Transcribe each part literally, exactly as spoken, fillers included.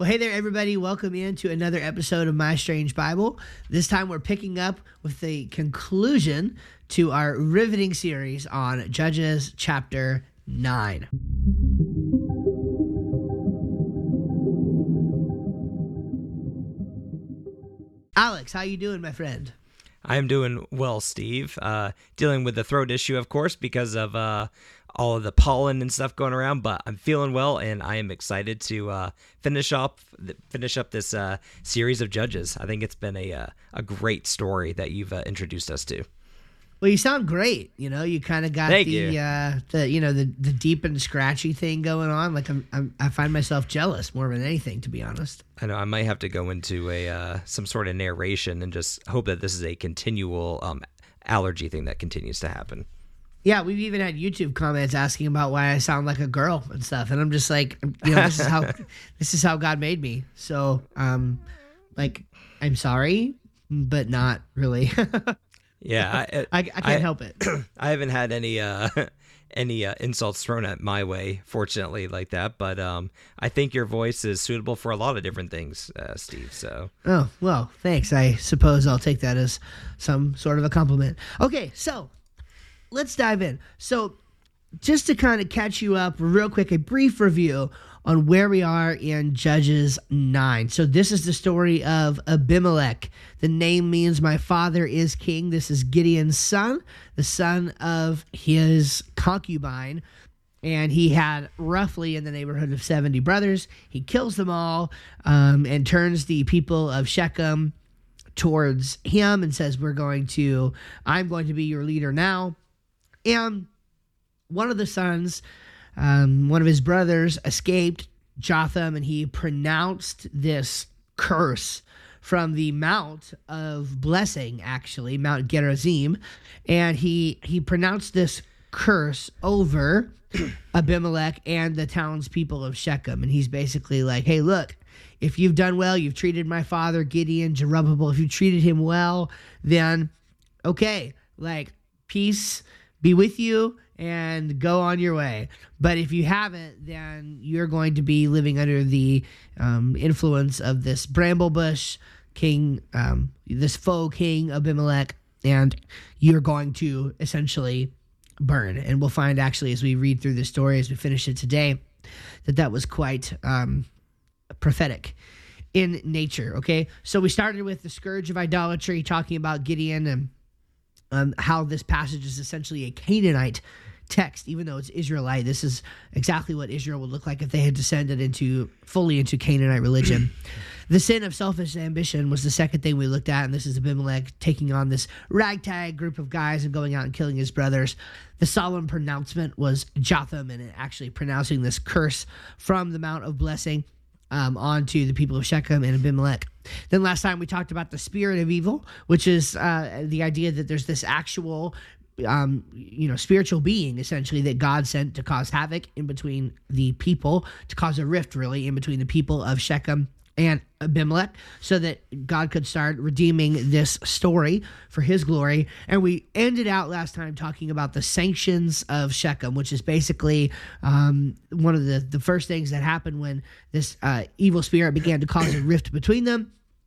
Well, hey there, everybody. Welcome in to another episode of My Strange Bible. This time we're picking up with the conclusion to our riveting series on Judges chapter nine. Alex, how you doing, my friend? I'm doing well, Steve. Uh, dealing with the throat issue, of course, because of uh, all of the pollen and stuff going around. But I'm feeling well, and I am excited to uh, finish up finish up this uh, series of Judges. I think it's been a uh, a great story that you've uh, introduced us to. Well, you sound great. You know, you kind of got Thank the you. uh, the you know the the deep and scratchy thing going on. Like I'm, I'm I find myself jealous more than anything, to be honest. I know I might have to go into a uh, some sort of narration and just hope that this is a continual um, allergy thing that continues to happen. Yeah, we've even had YouTube comments asking about why I sound like a girl and stuff, and I'm just like, you know, this is how this is how God made me. So, um, like, I'm sorry, but not really. Yeah, I, I, I can't I, help it. I haven't had any uh, any uh, insults thrown at my way, fortunately, like that. But um, I think your voice is suitable for a lot of different things, uh, Steve. So. Oh, well, thanks. I suppose I'll take that as some sort of a compliment. Okay, so let's dive in. So just to kind of catch you up real quick, a brief review on where we are in Judges nine. So this is the story of Abimelech. The name means my father is king. This is Gideon's son, the son of his concubine. And he had roughly in the neighborhood of seventy brothers. He kills them all um, and turns the people of Shechem towards him and says, we're going to, I'm going to be your leader now. And one of the sons, um, one of his brothers escaped, Jotham, and he pronounced this curse from the Mount of Blessing, actually, Mount Gerizim. And he, he pronounced this curse over Abimelech and the townspeople of Shechem. And he's basically like, hey, look, if you've done well, you've treated my father, Gideon, Jerubbaal, if you treated him well, then okay, like, peace be with you and go on your way. But if you haven't, then you're going to be living under the um, influence of this bramble bush king, um, this foe king Abimelech, and you're going to essentially burn. And we'll find actually as we read through the story, as we finish it today, that that was quite um, prophetic in nature, okay? So we started with the scourge of idolatry, talking about Gideon and Um, how this passage is essentially a Canaanite text, even though it's Israelite. This is exactly what Israel would look like if they had descended into fully into Canaanite religion. The sin of selfish ambition was the second thing we looked at, and this is Abimelech taking on this ragtag group of guys and going out and killing his brothers. The solemn pronouncement was Jotham, and it actually pronouncing this curse from the Mount of Blessing Um, onto the people of Shechem and Abimelech. Then last time we talked about the spirit of evil, which is uh, the idea that there's this actual, um, you know, spiritual being essentially that God sent to cause havoc in between the people, to cause a rift really in between the people of Shechem and Abimelech, so that God could start redeeming this story for his glory. And we ended out last time talking about the sanctions of Shechem, which is basically um, one of the, the first things that happened when this uh, evil spirit began to cause a rift between them,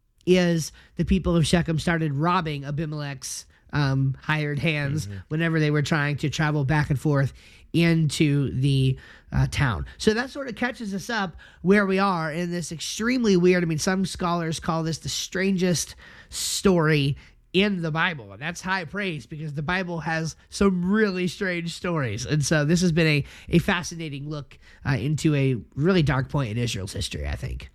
is the people of Shechem started robbing Abimelech's um, hired hands mm-hmm. whenever they were trying to travel back and forth into the uh, town. So that sort of catches us up where we are in this extremely weird, I mean, some scholars call this the strangest story in the Bible. And that's high praise because the Bible has some really strange stories. And so this has been a, a fascinating look uh, into a really dark point in Israel's history, I think.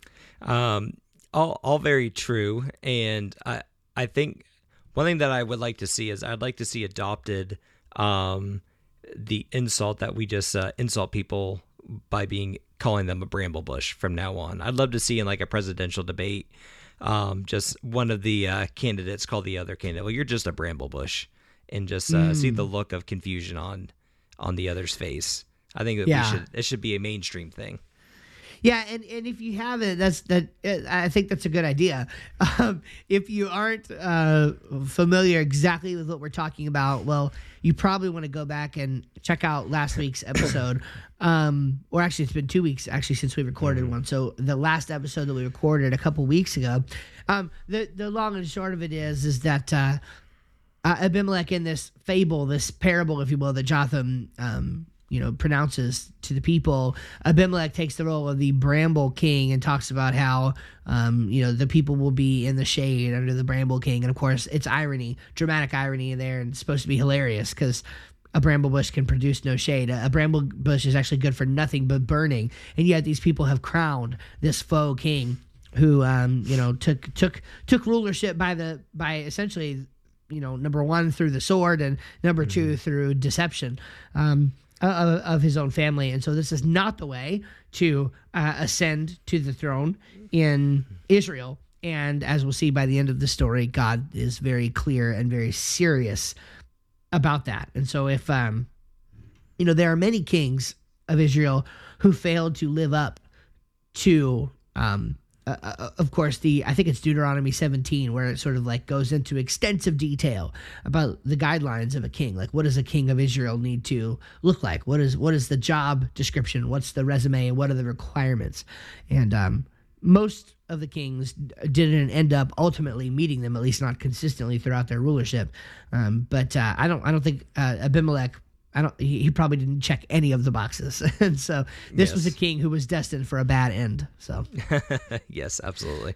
Um, all, all very true. And I, I think one thing that I would like to see is I'd like to see adopted um, the insult that we just uh, insult people by being calling them a bramble bush from now on. I'd love to see in like a presidential debate, um, just one of the uh, candidates call the other candidate, well, you're just a bramble bush, and just uh, mm. see the look of confusion on on the other's face. I think that yeah. we should it should be a mainstream thing. Yeah, and, and if you haven't, that's that. I think that's a good idea. Um, if you aren't uh, familiar exactly with what we're talking about, well, you probably want to go back and check out last week's episode. Um, or actually, it's been two weeks actually since we recorded mm-hmm. one. So the last episode that we recorded a couple weeks ago. Um, the the long and short of it is is that uh, uh, Abimelech in this fable, this parable, if you will, that Jotham um, you know, pronounces to the people, Abimelech takes the role of the bramble king and talks about how, um, you know, the people will be in the shade under the bramble king. And of course, it's irony, dramatic irony in there, and it's supposed to be hilarious because a bramble bush can produce no shade. A, a bramble bush is actually good for nothing but burning. And yet these people have crowned this faux king who, um, you know, took took took rulership by the by essentially, you know, number one through the sword and number mm-hmm. two through deception. Um, Uh, of his own family. And so this is not the way to uh, ascend to the throne in Israel. And as we'll see by the end of the story, God is very clear and very serious about that. And so if, um, you know, there are many kings of Israel who failed to live up to, um, Uh, uh, of course, the I think it's Deuteronomy seventeen, where it sort of like goes into extensive detail about the guidelines of a king. Like, what does a king of Israel need to look like? What is what is the job description? What's the resume? And what are the requirements? And um, most of the kings didn't end up ultimately meeting them, at least not consistently throughout their rulership. Um, but uh, I don't I don't think uh, Abimelech. I don't. He, he probably didn't check any of the boxes, and so this yes. was a king who was destined for a bad end. So, yes, absolutely,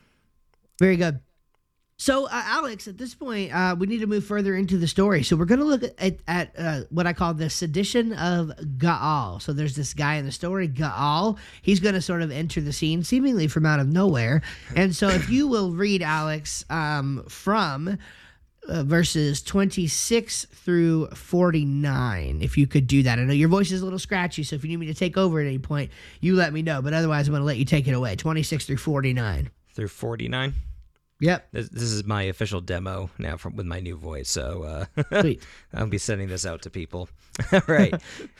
very good. So, uh, Alex, at this point, uh, we need to move further into the story. So, we're going to look at, at uh, what I call the sedition of Gaal. So, there's this guy in the story, Gaal. He's going to sort of enter the scene, seemingly from out of nowhere. And so, if you will read, Alex, um, from Uh, verses twenty-six through forty-nine, if you could do that. I know your voice is a little scratchy, so if you need me to take over at any point, you let me know. But otherwise, I'm going to let you take it away. twenty-six through forty-nine. Through forty-nine? Yep. This, this is my official demo now from with my new voice, so uh, Sweet. I'll be sending this out to people. All right.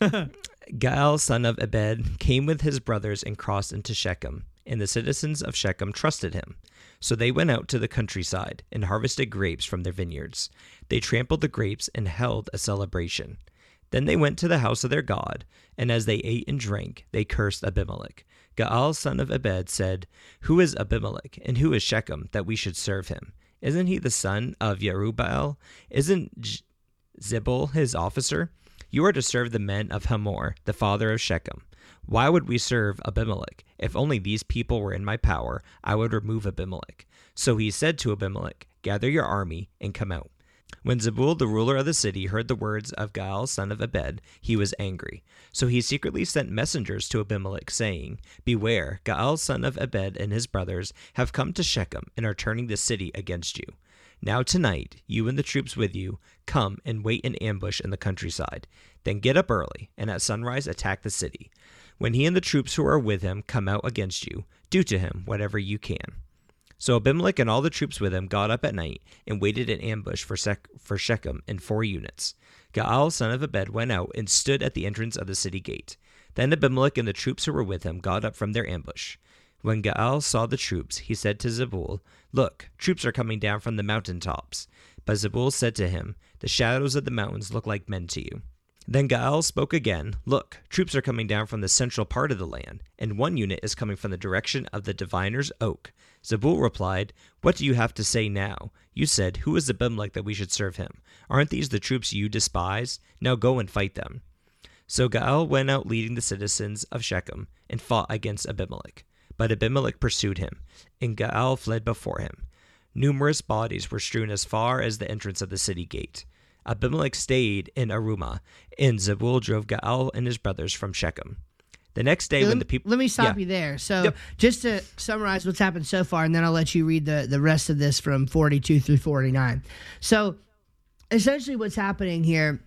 Gaal, son of Ebed, came with his brothers and crossed into Shechem, and the citizens of Shechem trusted him. So they went out to the countryside and harvested grapes from their vineyards. They trampled the grapes and held a celebration. Then they went to the house of their god, and as they ate and drank, they cursed Abimelech. Gaal, son of Ebed, said, "Who is Abimelech, and who is Shechem, that we should serve him? Isn't he the son of Yerubbaal? Isn't J- Zebul his officer? You are to serve the men of Hamor, the father of Shechem. Why would we serve Abimelech? If only these people were in my power, I would remove Abimelech." So he said to Abimelech, "Gather your army and come out." When Zebul, the ruler of the city, heard the words of Gaal, son of Ebed, he was angry. So he secretly sent messengers to Abimelech, saying, "Beware, Gaal, son of Ebed, and his brothers have come to Shechem and are turning the city against you. Now tonight, you and the troops with you, come and wait in ambush in the countryside. Then get up early, and at sunrise attack the city. When he and the troops who are with him come out against you, do to him whatever you can." So Abimelech and all the troops with him got up at night and waited in ambush for, Sec- for Shechem in four units. Gaal, son of Ebed, went out and stood at the entrance of the city gate. Then Abimelech and the troops who were with him got up from their ambush. When Gaal saw the troops, he said to Zebul, "Look, troops are coming down from the mountain tops." But Zebul said to him, "The shadows of the mountains look like men to you." Then Gaal spoke again, "Look, troops are coming down from the central part of the land, and one unit is coming from the direction of the diviner's oak." Zebul replied, "What do you have to say now? You said, 'Who is Abimelech that we should serve him?' Aren't these the troops you despise? Now go and fight them." So Gaal went out leading the citizens of Shechem and fought against Abimelech. But Abimelech pursued him, and Gaal fled before him. Numerous bodies were strewn as far as the entrance of the city gate. Abimelech stayed in Arumah, and Zebul drove Gaal and his brothers from Shechem. The next day, let, when the people... Let me stop yeah. you there. So yep. just to summarize what's happened so far, and then I'll let you read the, the rest of this from forty-two through forty-nine. So essentially what's happening here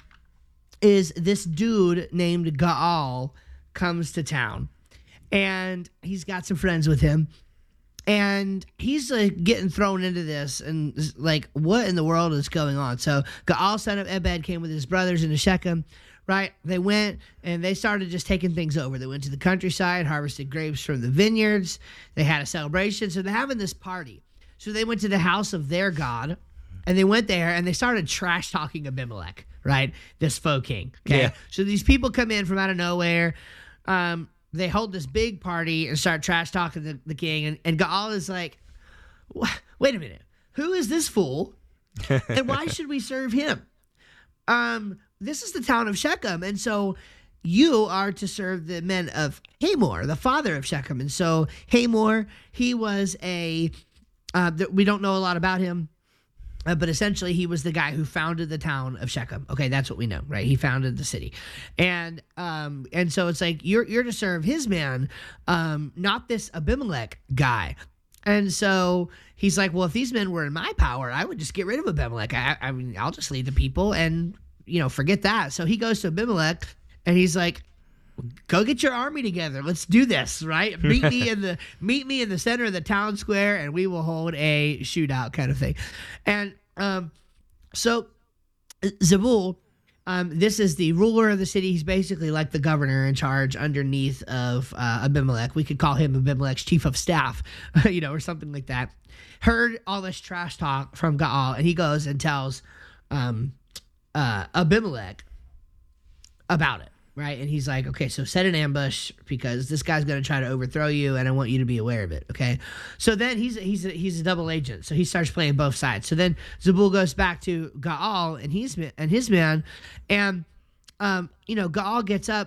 is this dude named Gaal comes to town, and he's got some friends with him. And he's like getting thrown into this, and like, what in the world is going on? So Gaal, son of Ebed, came with his brothers into Shechem, right? They went and they started just taking things over. They went to the countryside, harvested grapes from the vineyards. They had a celebration. So they're having this party. So they went to the house of their god, and they went there and they started trash talking Abimelech, right? This faux king. Okay. Yeah. So these people come in from out of nowhere. Um, they hold this big party and start trash talking the, the king. And, and Gaal is like, wait a minute. Who is this fool? And why should we serve him? Um, this is the town of Shechem. And so you are to serve the men of Hamor, the father of Shechem. And so Hamor, he was a, uh, we don't know a lot about him. Uh, but essentially, he was the guy who founded the town of Shechem. Okay, that's what we know, right? He founded the city, and um, and so it's like you're you're to serve his man, um, not this Abimelech guy. And so he's like, well, if these men were in my power, I would just get rid of Abimelech. I, I mean, I'll just lead the people, and you know, forget that. So he goes to Abimelech, and he's like, go get your army together. Let's do this, right? Meet me in the meet me in the center of the town square, and we will hold a shootout kind of thing. And um, so Zebul, um, this is the ruler of the city. He's basically like the governor in charge underneath of uh, Abimelech. We could call him Abimelech's chief of staff, you know, or something like that. Heard all this trash talk from Gaal, and he goes and tells um, uh, Abimelech about it. Right. And he's like, okay, so set an ambush because this guy's going to try to overthrow you, and I want you to be aware of it. OK, so then he's he's a, he's a double agent. So he starts playing both sides. So then Zebul goes back to Gaal and he's and his man. And, um, you know, Gaal gets up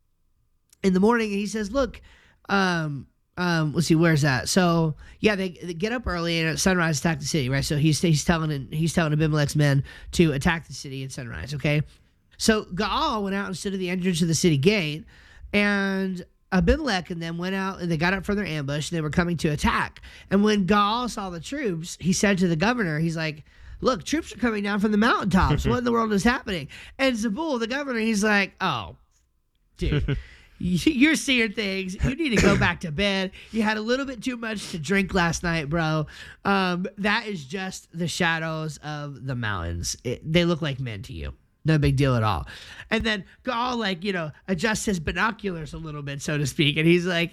in the morning and he says, look, um, um, let's see, where's that? So, yeah, they, they get up early and at sunrise attack the city. Right. So he's he's telling he's telling Abimelech's men to attack the city at sunrise. OK. So Gaal went out and stood at the entrance of the city gate, and Abimelech and them went out and they got up for their ambush. And they were coming to attack. And when Gaal saw the troops, he said to the governor, he's like, look, troops are coming down from the mountaintops. What in the world is happening? And Zebul, the governor, he's like, oh, dude, you're seeing things. You need to go back to bed. You had a little bit too much to drink last night, bro. Um, that is just the shadows of the mountains. It, they look like men to you. No big deal at all. And then Gaal, like, you know, adjusts his binoculars a little bit, so to speak. And he's like,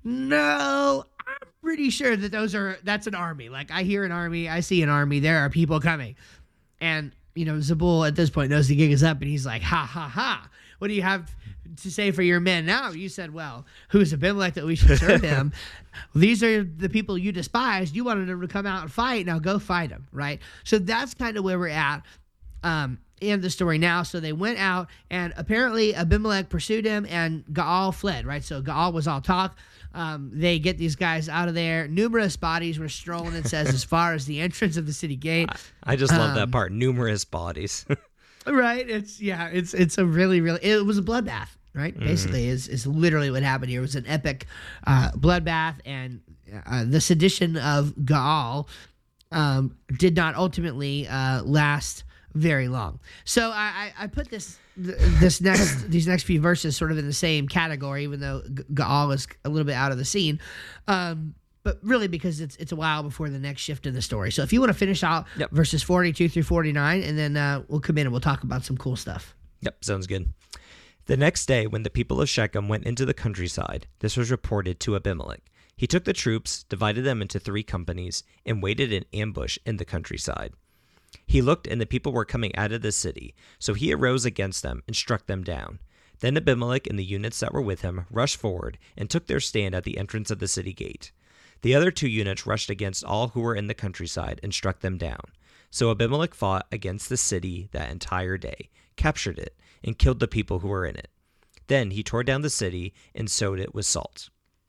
no, I'm pretty sure that those are, that's an army. Like, I hear an army. I see an army. There are people coming. And, you know, Zebul at this point knows the gig is up. And he's like, ha, ha, ha. What do you have to say for your men now? You said, well, who's Abimelech that we should serve him? These are the people you despised. You wanted them to come out and fight. Now go fight them, right? So that's kind of where we're at. Um, in the story now. So they went out, and apparently Abimelech pursued him, and Gaal fled, right? So Gaal was all talk. Um, they get these guys out of there. Numerous bodies were strolling, it says, as far as the entrance of the city gate. I, I just love um, that part. Numerous bodies. Right. It's, yeah, it's, it's a really, really, it was a bloodbath, right? Mm-hmm. Basically is, is literally what happened here. It was an epic uh, bloodbath, and uh, the sedition of Gaal um, did not ultimately uh, last very long. So I, I, I put this this next these next few verses sort of in the same category, even though Gaal is a little bit out of the scene, um, but really because it's it's a while before the next shift in the story. So if you want to finish out yep. verses forty-two through forty-nine, and then uh, we'll come in and we'll talk about some cool stuff. Yep, sounds good. The next day, when the people of Shechem went into the countryside, this was reported to Abimelech. He took the troops, divided them into three companies, and waited in ambush in the countryside. He looked, and the people were coming out of the city, so he arose against them and struck them down. Then Abimelech and the units that were with him rushed forward and took their stand at the entrance of the city gate. The other two units rushed against all who were in the countryside and struck them down. So Abimelech fought against the city that entire day, captured it, and killed the people who were in it. Then he tore down the city and sowed it with salt.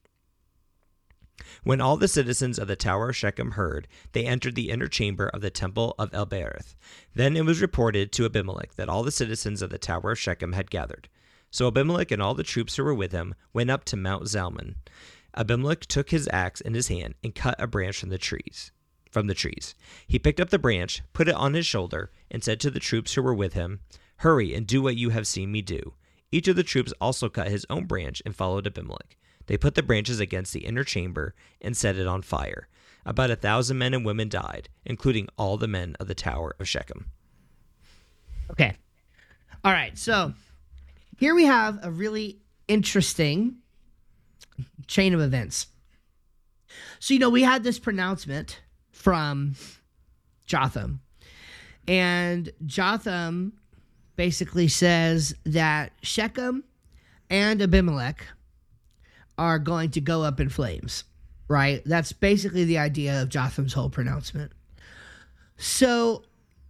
When all the citizens of the Tower of Shechem heard, they entered the inner chamber of the temple of El-Berith. Then it was reported to Abimelech that all the citizens of the Tower of Shechem had gathered. So Abimelech and all the troops who were with him went up to Mount Zalmon. Abimelech took his axe in his hand and cut a branch from the trees. From the trees, he picked up the branch, put it on his shoulder, and said to the troops who were with him, "Hurry and do what you have seen me do." Each of the troops also cut his own branch and followed Abimelech. They put the branches against the inner chamber and set it on fire. About a thousand men and women died, including all the men of the Tower of Shechem. Okay. All right. So here we have a really interesting chain of events. So, you know, we had this pronouncement from Jotham. And Jotham basically says that Shechem and Abimelech are going to go up in flames, right? That's basically the idea of Jotham's whole pronouncement. So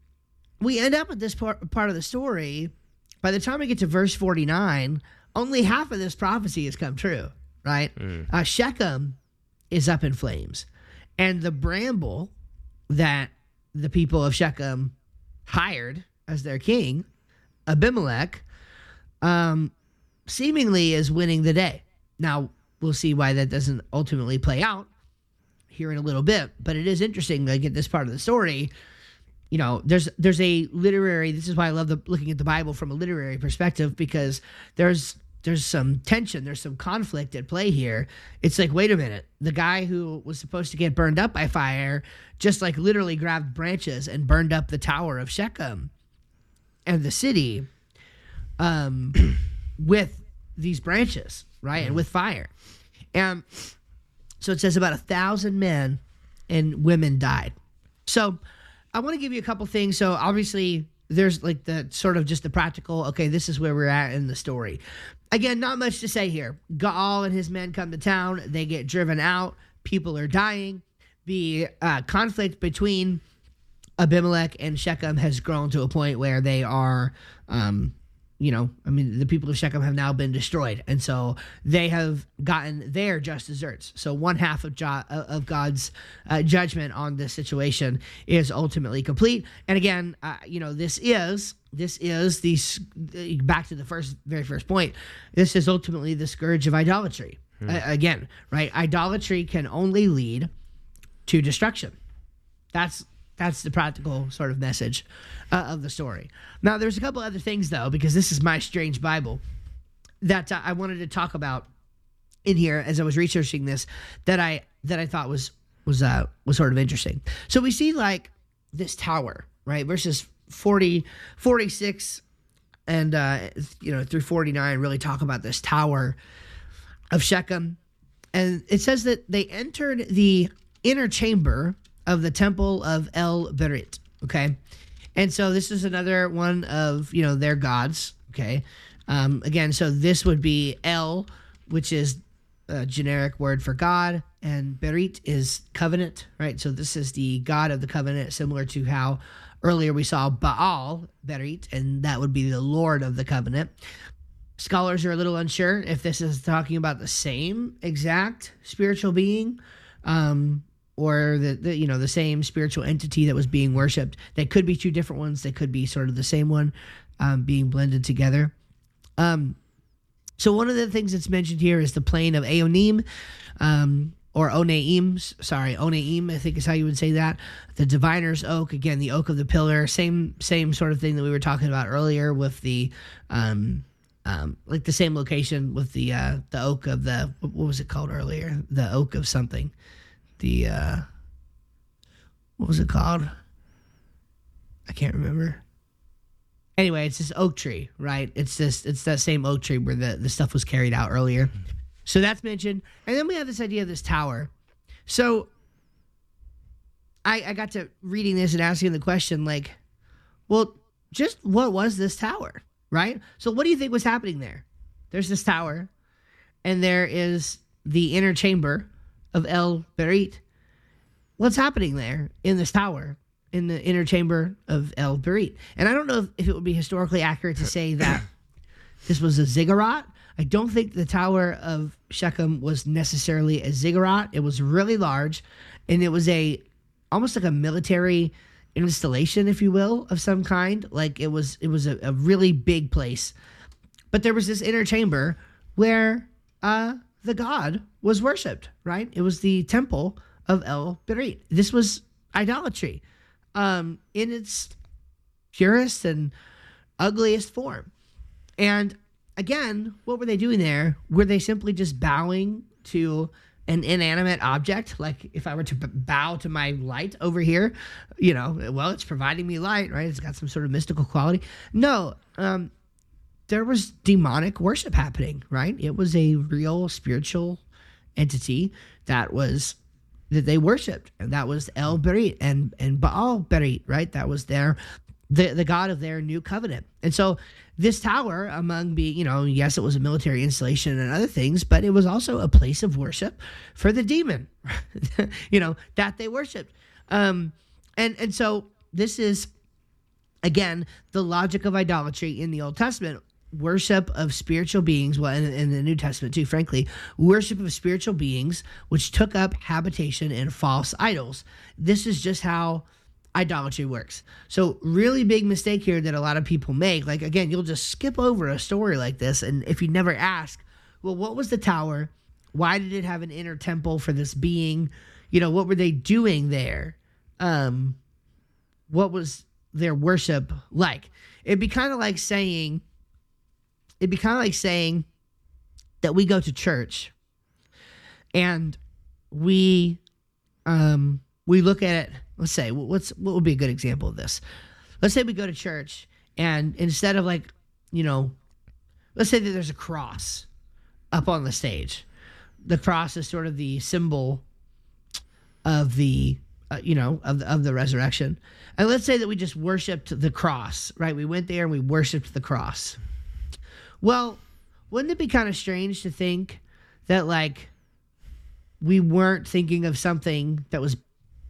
we end up with this part, part of the story. By the time we get to verse forty-nine, only half of this prophecy has come true, right? Mm. Uh, Shechem is up in flames. And the bramble that the people of Shechem hired as their king, Abimelech, um, seemingly is winning the day. Now, we'll see why that doesn't ultimately play out here in a little bit, but it is interesting to get this part of the story. You know, there's there's a literary, this is why I love the, looking at the Bible from a literary perspective, because there's there's some tension, there's some conflict at play here. It's like, wait a minute, the guy who was supposed to get burned up by fire just like literally grabbed branches and burned up the tower of Shechem and the city um, with these branches, right, and with fire. And so it says about a thousand men and women died. So I want to give you a couple things. So obviously there's like the sort of just the practical, okay, this is where we're at in the story. Again, not much to say here. Gaal and his men come to town. They get driven out. People are dying. The uh, conflict between Abimelech and Shechem has grown to a point where they are, um, you know, I mean, the people of Shechem have now been destroyed. And so they have gotten their just desserts. So one half of, jo- of God's uh, judgment on this situation is ultimately complete. And again, uh, you know, this is, this is the, back to the first, very first point, this is ultimately the scourge of idolatry. Hmm. Uh, again, right? Idolatry can only lead to destruction. That's That's the practical sort of message uh, of the story. Now, there's a couple other things, though, because this is my strange Bible, that uh, I wanted to talk about in here as I was researching this, that I that I thought was was uh, was sort of interesting. So we see like this tower, right? Verses forty, forty-six, and uh, you know through forty-nine really talk about this tower of Shechem, and it says that they entered the inner chamber of the temple of El Berit, okay? And so this is another one of, you know, their gods, okay? Um, again, so this would be El, which is a generic word for God, and Berit is covenant, right? So this is the God of the covenant, similar to how earlier we saw Baal, Berit, and that would be the Lord of the covenant. Scholars are a little unsure if this is talking about the same exact spiritual being, um, or the, the you know the same spiritual entity that was being worshipped. They could be two different ones. They could be sort of the same one um, being blended together. Um, so one of the things that's mentioned here is the plain of Aonim, um, or Onaim. Sorry, Onaim, I think is how you would say that. The diviner's oak, again, the oak of the pillar. Same same sort of thing that we were talking about earlier with the, um, um, like the same location with the uh, the oak of the, what was it called earlier? The oak of something. The, uh, what was it called? I can't remember. Anyway, it's this oak tree, right? It's this, it's that same oak tree where the, the stuff was carried out earlier. So that's mentioned. And then we have this idea of this tower. So I, I got to reading this and asking the question, like, well, just what was this tower, right? So what do you think was happening there? There's this tower, and there is the inner chamber of El Berit. What's happening there in this tower, in the inner chamber of El Berit? And I don't know if, if it would be historically accurate to say that this was a ziggurat. I don't think the tower of Shechem was necessarily a ziggurat. It was really large, and it was a almost like a military installation, if you will, of some kind. Like it was, it was a, a really big place. But there was this inner chamber where uh, the god was worshipped, right? It was the temple of El Berit. This was idolatry um, in its purest and ugliest form. And again, what were they doing there? Were they simply just bowing to an inanimate object? Like if I were to b- bow to my light over here, you know, well, it's providing me light, right? It's got some sort of mystical quality. No, um, there was demonic worship happening, right? It was a real spiritual entity that was that they worshipped, and that was El Berit and and Baal Berit, right? That was their the the god of their new covenant. And so this tower, among being, you know, yes, it was a military installation and other things, but it was also a place of worship for the demon, you know, that they worshipped. Um, and and so this is, again, the logic of idolatry in the Old Testament. Worship of spiritual beings, well, in, in the New Testament too, frankly, worship of spiritual beings, which took up habitation in false idols. This is just how idolatry works. So really big mistake here that a lot of people make. Like, again, you'll just skip over a story like this, and if you never ask, well, what was the tower? Why did it have an inner temple for this being? You know, what were they doing there? Um, what was their worship like? It'd be kind of like saying, it'd be kind of like saying that we go to church and we, um, we look at it. Let's say, what's what would be a good example of this? Let's say we go to church, and instead of, like, you know, let's say that there's a cross up on the stage. The cross is sort of the symbol of the, uh, you know, of the, of the resurrection. And let's say that we just worshiped the cross, right? We went there and we worshiped the cross. Well, wouldn't it be kind of strange to think that, like, we weren't thinking of something that was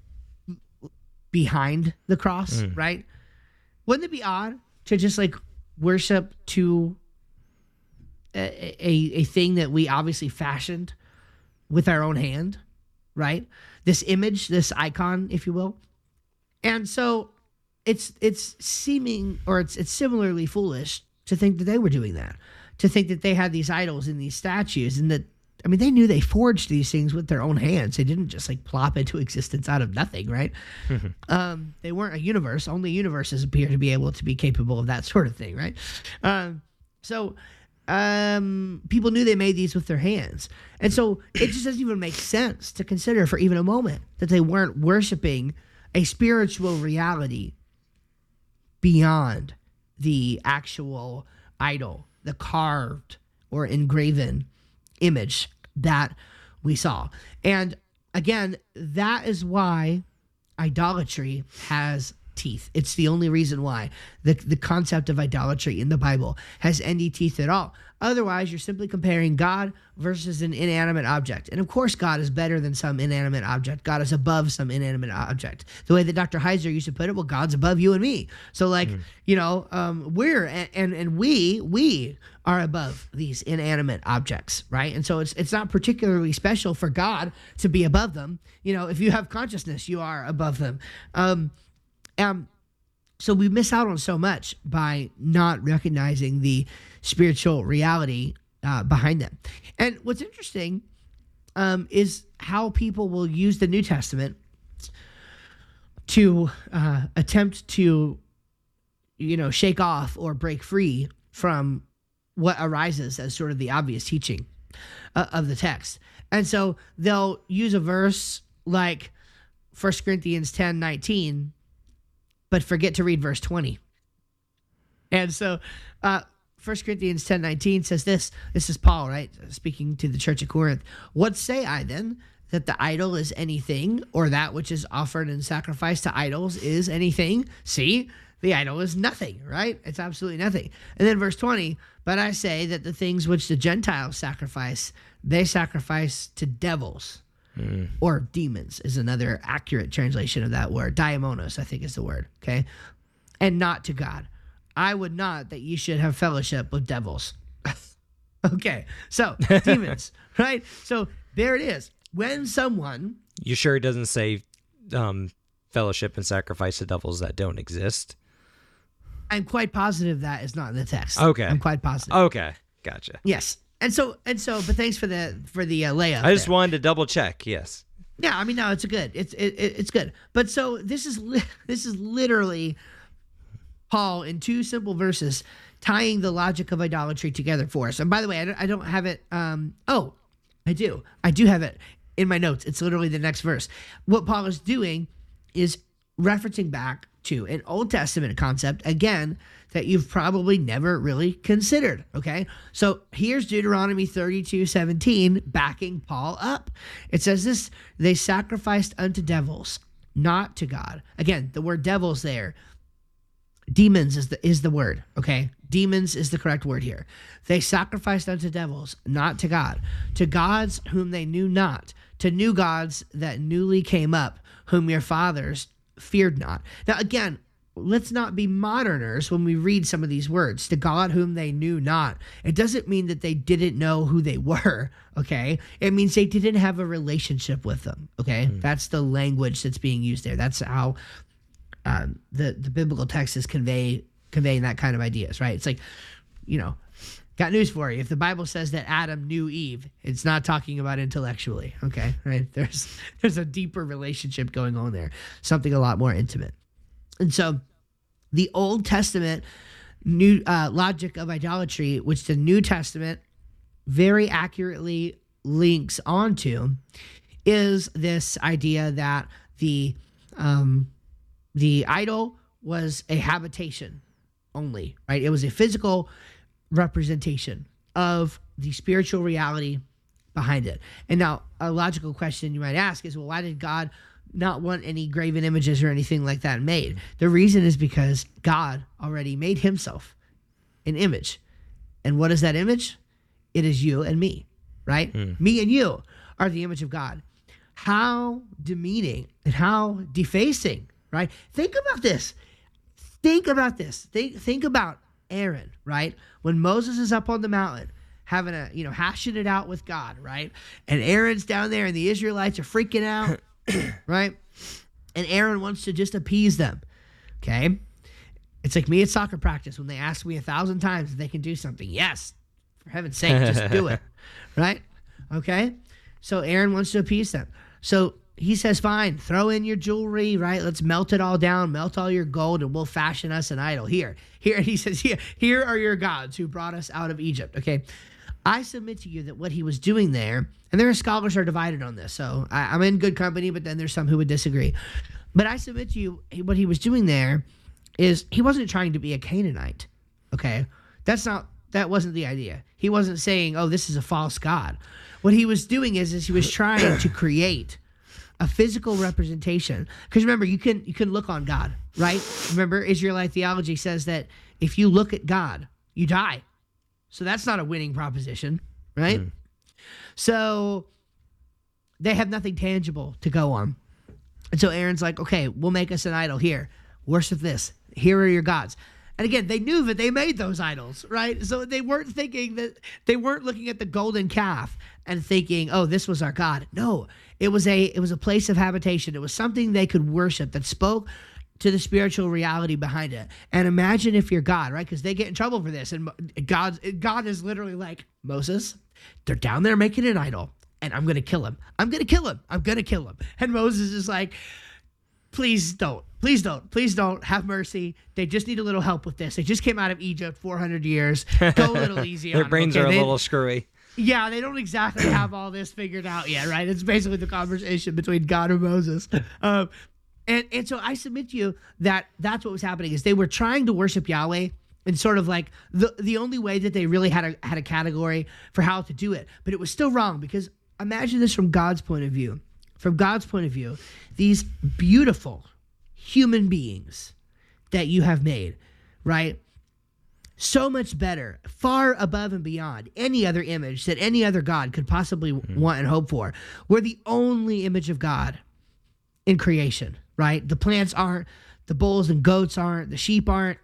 behind the cross, mm. right? Wouldn't it be odd to just, like, worship to a, a, a thing that we obviously fashioned with our own hand, right? This image, this icon, if you will. And so it's it's seeming, or it's it's similarly foolish to think that they were doing that, to think that they had these idols and these statues, and that, I mean, they knew they forged these things with their own hands. They didn't just, like, plop into existence out of nothing, right? um, they weren't a universe. Only universes appear to be able to be capable of that sort of thing, right? Um, so um, people knew they made these with their hands. And so it just doesn't even make sense to consider for even a moment that they weren't worshiping a spiritual reality beyond the actual idol, the carved or engraven image that we saw. And again, that is why idolatry has teeth. It's the only reason why the the concept of idolatry in the Bible has any teeth at all. Otherwise, you're simply comparing God versus an inanimate object. And of course, God is better than some inanimate object. God is above some inanimate object. The way that Doctor Heiser used to put it, well, God's above you and me. So, like, mm. you know, um, we're, and, and and we, we are above these inanimate objects, right? And so it's it's not particularly special for God to be above them. You know, if you have consciousness, you are above them. Um, um, so we miss out on so much by not recognizing the spiritual reality uh, behind them. And what's interesting um, is how people will use the New Testament to uh, attempt to, you know, shake off or break free from what arises as sort of the obvious teaching uh, of the text. And so they'll use a verse like First Corinthians ten nineteen, but forget to read verse twenty. And so uh, First Corinthians ten nineteen says this. This is Paul, right? Speaking to the church of Corinth. What say I then? That the idol is anything, or that which is offered in sacrifice to idols is anything? See, the idol is nothing, right? It's absolutely nothing. And then verse twenty, but I say that the things which the Gentiles sacrifice, they sacrifice to devils. Mm. Or demons is another accurate translation of that word. Daimonos, I think is the word, okay? And not to God. I would not that you should have fellowship with devils. Okay, so demons, right? So there it is. When someone... You sure it doesn't say um, fellowship and sacrifice to devils that don't exist? I'm quite positive that is not in the text. Okay. I'm quite positive. Okay, gotcha. Yes. And so, and so, but thanks for the for the uh, layup. I just there. wanted to double check. Yes. Yeah, I mean, no, it's a good. It's it, it, it's good. But so this is li- this is literally Paul in two simple verses tying the logic of idolatry together for us. And by the way, I don't, I don't have it. Um, oh, I do. I do have it in my notes. It's literally the next verse. What Paul is doing is referencing back to an Old Testament concept, again, that you've probably never really considered, okay? So here's Deuteronomy thirty-two seventeen backing Paul up. It says this, they sacrificed unto devils, not to God. Again, the word devils there, demons is the is the word, okay? Demons is the correct word here. They sacrificed unto devils, not to God, to gods whom they knew not, to new gods that newly came up, whom your fathers feared not. Now, again, let's not be moderners when we read some of these words. To God whom they knew not. It doesn't mean that they didn't know who they were, okay? It means they didn't have a relationship with them, okay? Mm. That's the language that's being used there. That's how um, the, the biblical text is convey, conveying that kind of ideas, right? It's like, you know, got news for you. If the Bible says that Adam knew Eve, it's not talking about intellectually, okay? Right? There's there's a deeper relationship going on there, something a lot more intimate. And so the Old Testament new uh, logic of idolatry, which the New Testament very accurately links onto, is this idea that the um, the idol was a habitation only, right? It was a physical representation of the spiritual reality behind it. And now a logical question you might ask is, well, why did God not want any graven images or anything like that made? The reason is because God already made himself an image. And what is that image? It is you and me, right? Mm. Me and you are the image of God. How demeaning and how defacing, right? Think about this. Think about this. Think, think about Aaron, right? When Moses is up on the mountain having a, you know, hashing it out with God, right? And Aaron's down there and the Israelites are freaking out, right? And Aaron wants to just appease them, okay? It's like me at soccer practice when they ask me a thousand times if they can do something. Yes, for heaven's sake, just do it, right? Okay? So Aaron wants to appease them. So he says, fine, throw in your jewelry, right? Let's melt it all down, melt all your gold, and we'll fashion us an idol. Here, here, he says, here, here are your gods who brought us out of Egypt, okay? I submit to you that what he was doing there, and there are scholars are divided on this, so I, I'm in good company, but then there's some who would disagree. But I submit to you, what he was doing there is he wasn't trying to be a Canaanite, okay? That's not, that wasn't the idea. He wasn't saying, oh, this is a false god. What he was doing is, is he was trying to create a physical representation. Because remember, you can you can look on God, right? Remember, Israelite theology says that if you look at God, you die. So that's not a winning proposition, right? Mm. So they have nothing tangible to go on. And so Aaron's like, okay, we'll make us an idol here. Worship this. Here are your gods. And again, they knew that they made those idols, right? So they weren't thinking that, they weren't looking at the golden calf and thinking, oh, this was our God. No, it was a it was a place of habitation. It was something they could worship that spoke to the spiritual reality behind it. And imagine if you're God, right? Because they get in trouble for this. And God, God is literally like, Moses, they're down there making an idol, and I'm going to kill him. I'm going to kill him. I'm going to kill him. And Moses is like, please don't. Please don't. Please don't. Have mercy. They just need a little help with this. They just came out of Egypt four hundred years. Go a little easy on Their them. brains okay? are a they, little screwy. Yeah, they don't exactly have all this figured out yet, right? It's basically the conversation between God and Moses. Um, and, and so I submit to you that that's what was happening, is they were trying to worship Yahweh in sort of like the, the only way that they really had a, had a category for how to do it. But it was still wrong, because imagine this from God's point of view. From God's point of view, these beautiful human beings that you have made, right? So much better, far above and beyond any other image that any other God could possibly mm-hmm. want and hope for. We're the only image of God in creation, right? The plants aren't, the bulls and goats aren't, the sheep aren't.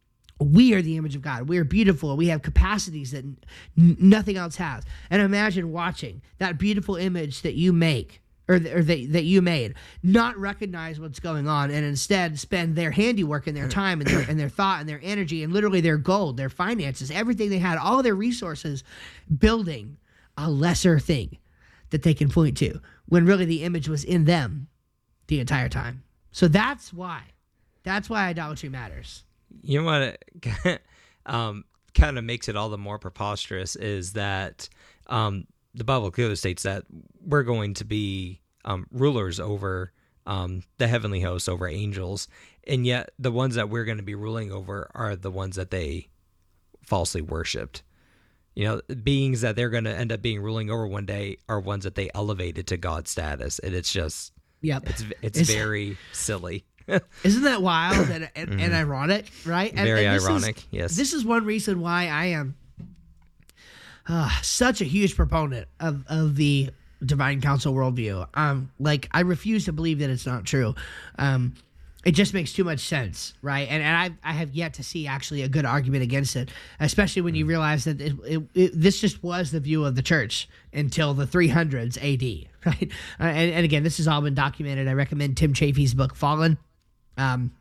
We are the image of God. We are beautiful. We have capacities that n- nothing else has. And imagine watching that beautiful image that you make, or, th- or that, that you made, not recognize what's going on, and instead spend their handiwork and their time and their, and their thought and their energy and literally their gold, their finances, everything they had, all their resources, building a lesser thing that they can point to, when really the image was in them the entire time. So that's why. That's why idolatry matters. You know what um, kind of makes it all the more preposterous is that um, the Bible clearly states that we're going to be um, rulers over um, the heavenly hosts, over angels, and yet the ones that we're going to be ruling over are the ones that they falsely worshipped. You know, beings that they're going to end up being ruling over one day are ones that they elevated to God status, and it's just, yep, it's it's, it's very silly. Isn't that wild and, and, mm-hmm. and ironic, right? And, very and ironic, is, yes. This is one reason why I am uh, such a huge proponent of, of the divine council worldview. Um, like, I refuse to believe that it's not true. Um, it just makes too much sense, right? And and I I have yet to see actually a good argument against it, especially when you realize that it, it, it, this just was the view of the church until the three hundreds A D, right? Uh, and, and again, this has all been documented. I recommend Tim Chaffee's book, Fallen. Um,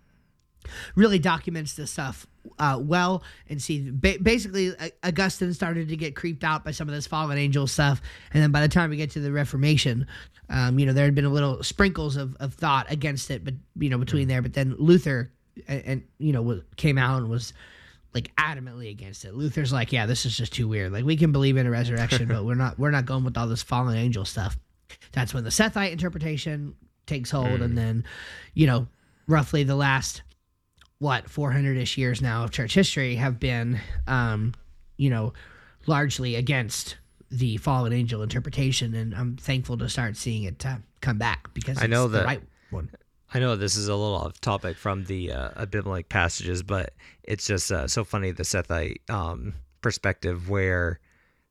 really documents this stuff uh, well, and see ba- basically uh, Augustine started to get creeped out by some of this fallen angel stuff, and then by the time we get to the Reformation, um, you know, there had been a little sprinkles of, of thought against it, but you know, between there, but then Luther and, and you know w- came out and was like adamantly against it. Luther's like, yeah, this is just too weird. Like, we can believe in a resurrection, but we're not we're not going with all this fallen angel stuff. That's when the Sethite interpretation takes hold, mm. and then, you know, roughly the last, what, four hundred-ish years now of church history have been, um, you know, largely against the fallen angel interpretation, and I'm thankful to start seeing it uh, come back, because it's I know the that, right one. I know this is a little off topic from the uh, Abimelech passages, but it's just uh, so funny, the Sethite um, perspective, where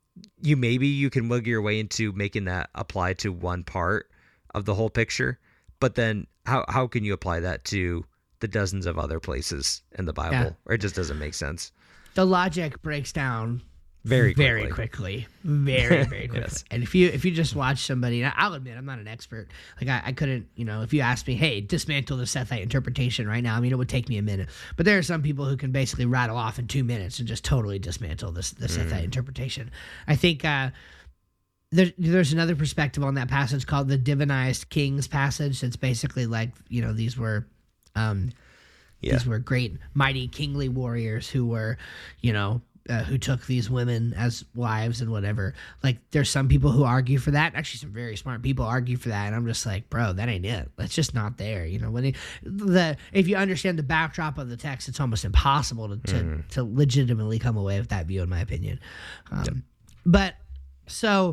you maybe you can wiggle your way into making that apply to one part of the whole picture, but then how how can you apply that to the dozens of other places in the Bible? Yeah. Or it just doesn't make sense. The logic breaks down very quickly. very quickly, very very quickly. Yes. And if you if you just watch somebody, and I'll admit I'm not an expert. Like I, I couldn't, you know, if you asked me, hey, dismantle the Sethite interpretation right now, I mean, it would take me a minute. But there are some people who can basically rattle off in two minutes and just totally dismantle this the mm. Sethite interpretation. I think. Uh, There, there's another perspective on that passage called the divinized kings passage. It's basically like, you know, these were, um, yeah. these were great, mighty, kingly warriors who were, you know, uh, who took these women as wives and whatever. Like, there's some people who argue for that. Actually, some very smart people argue for that, and I'm just like, bro, that ain't it. That's just not there. You know, when it, the if you understand the backdrop of the text, it's almost impossible to to, mm. to legitimately come away with that view, in my opinion. Um, yep. But so.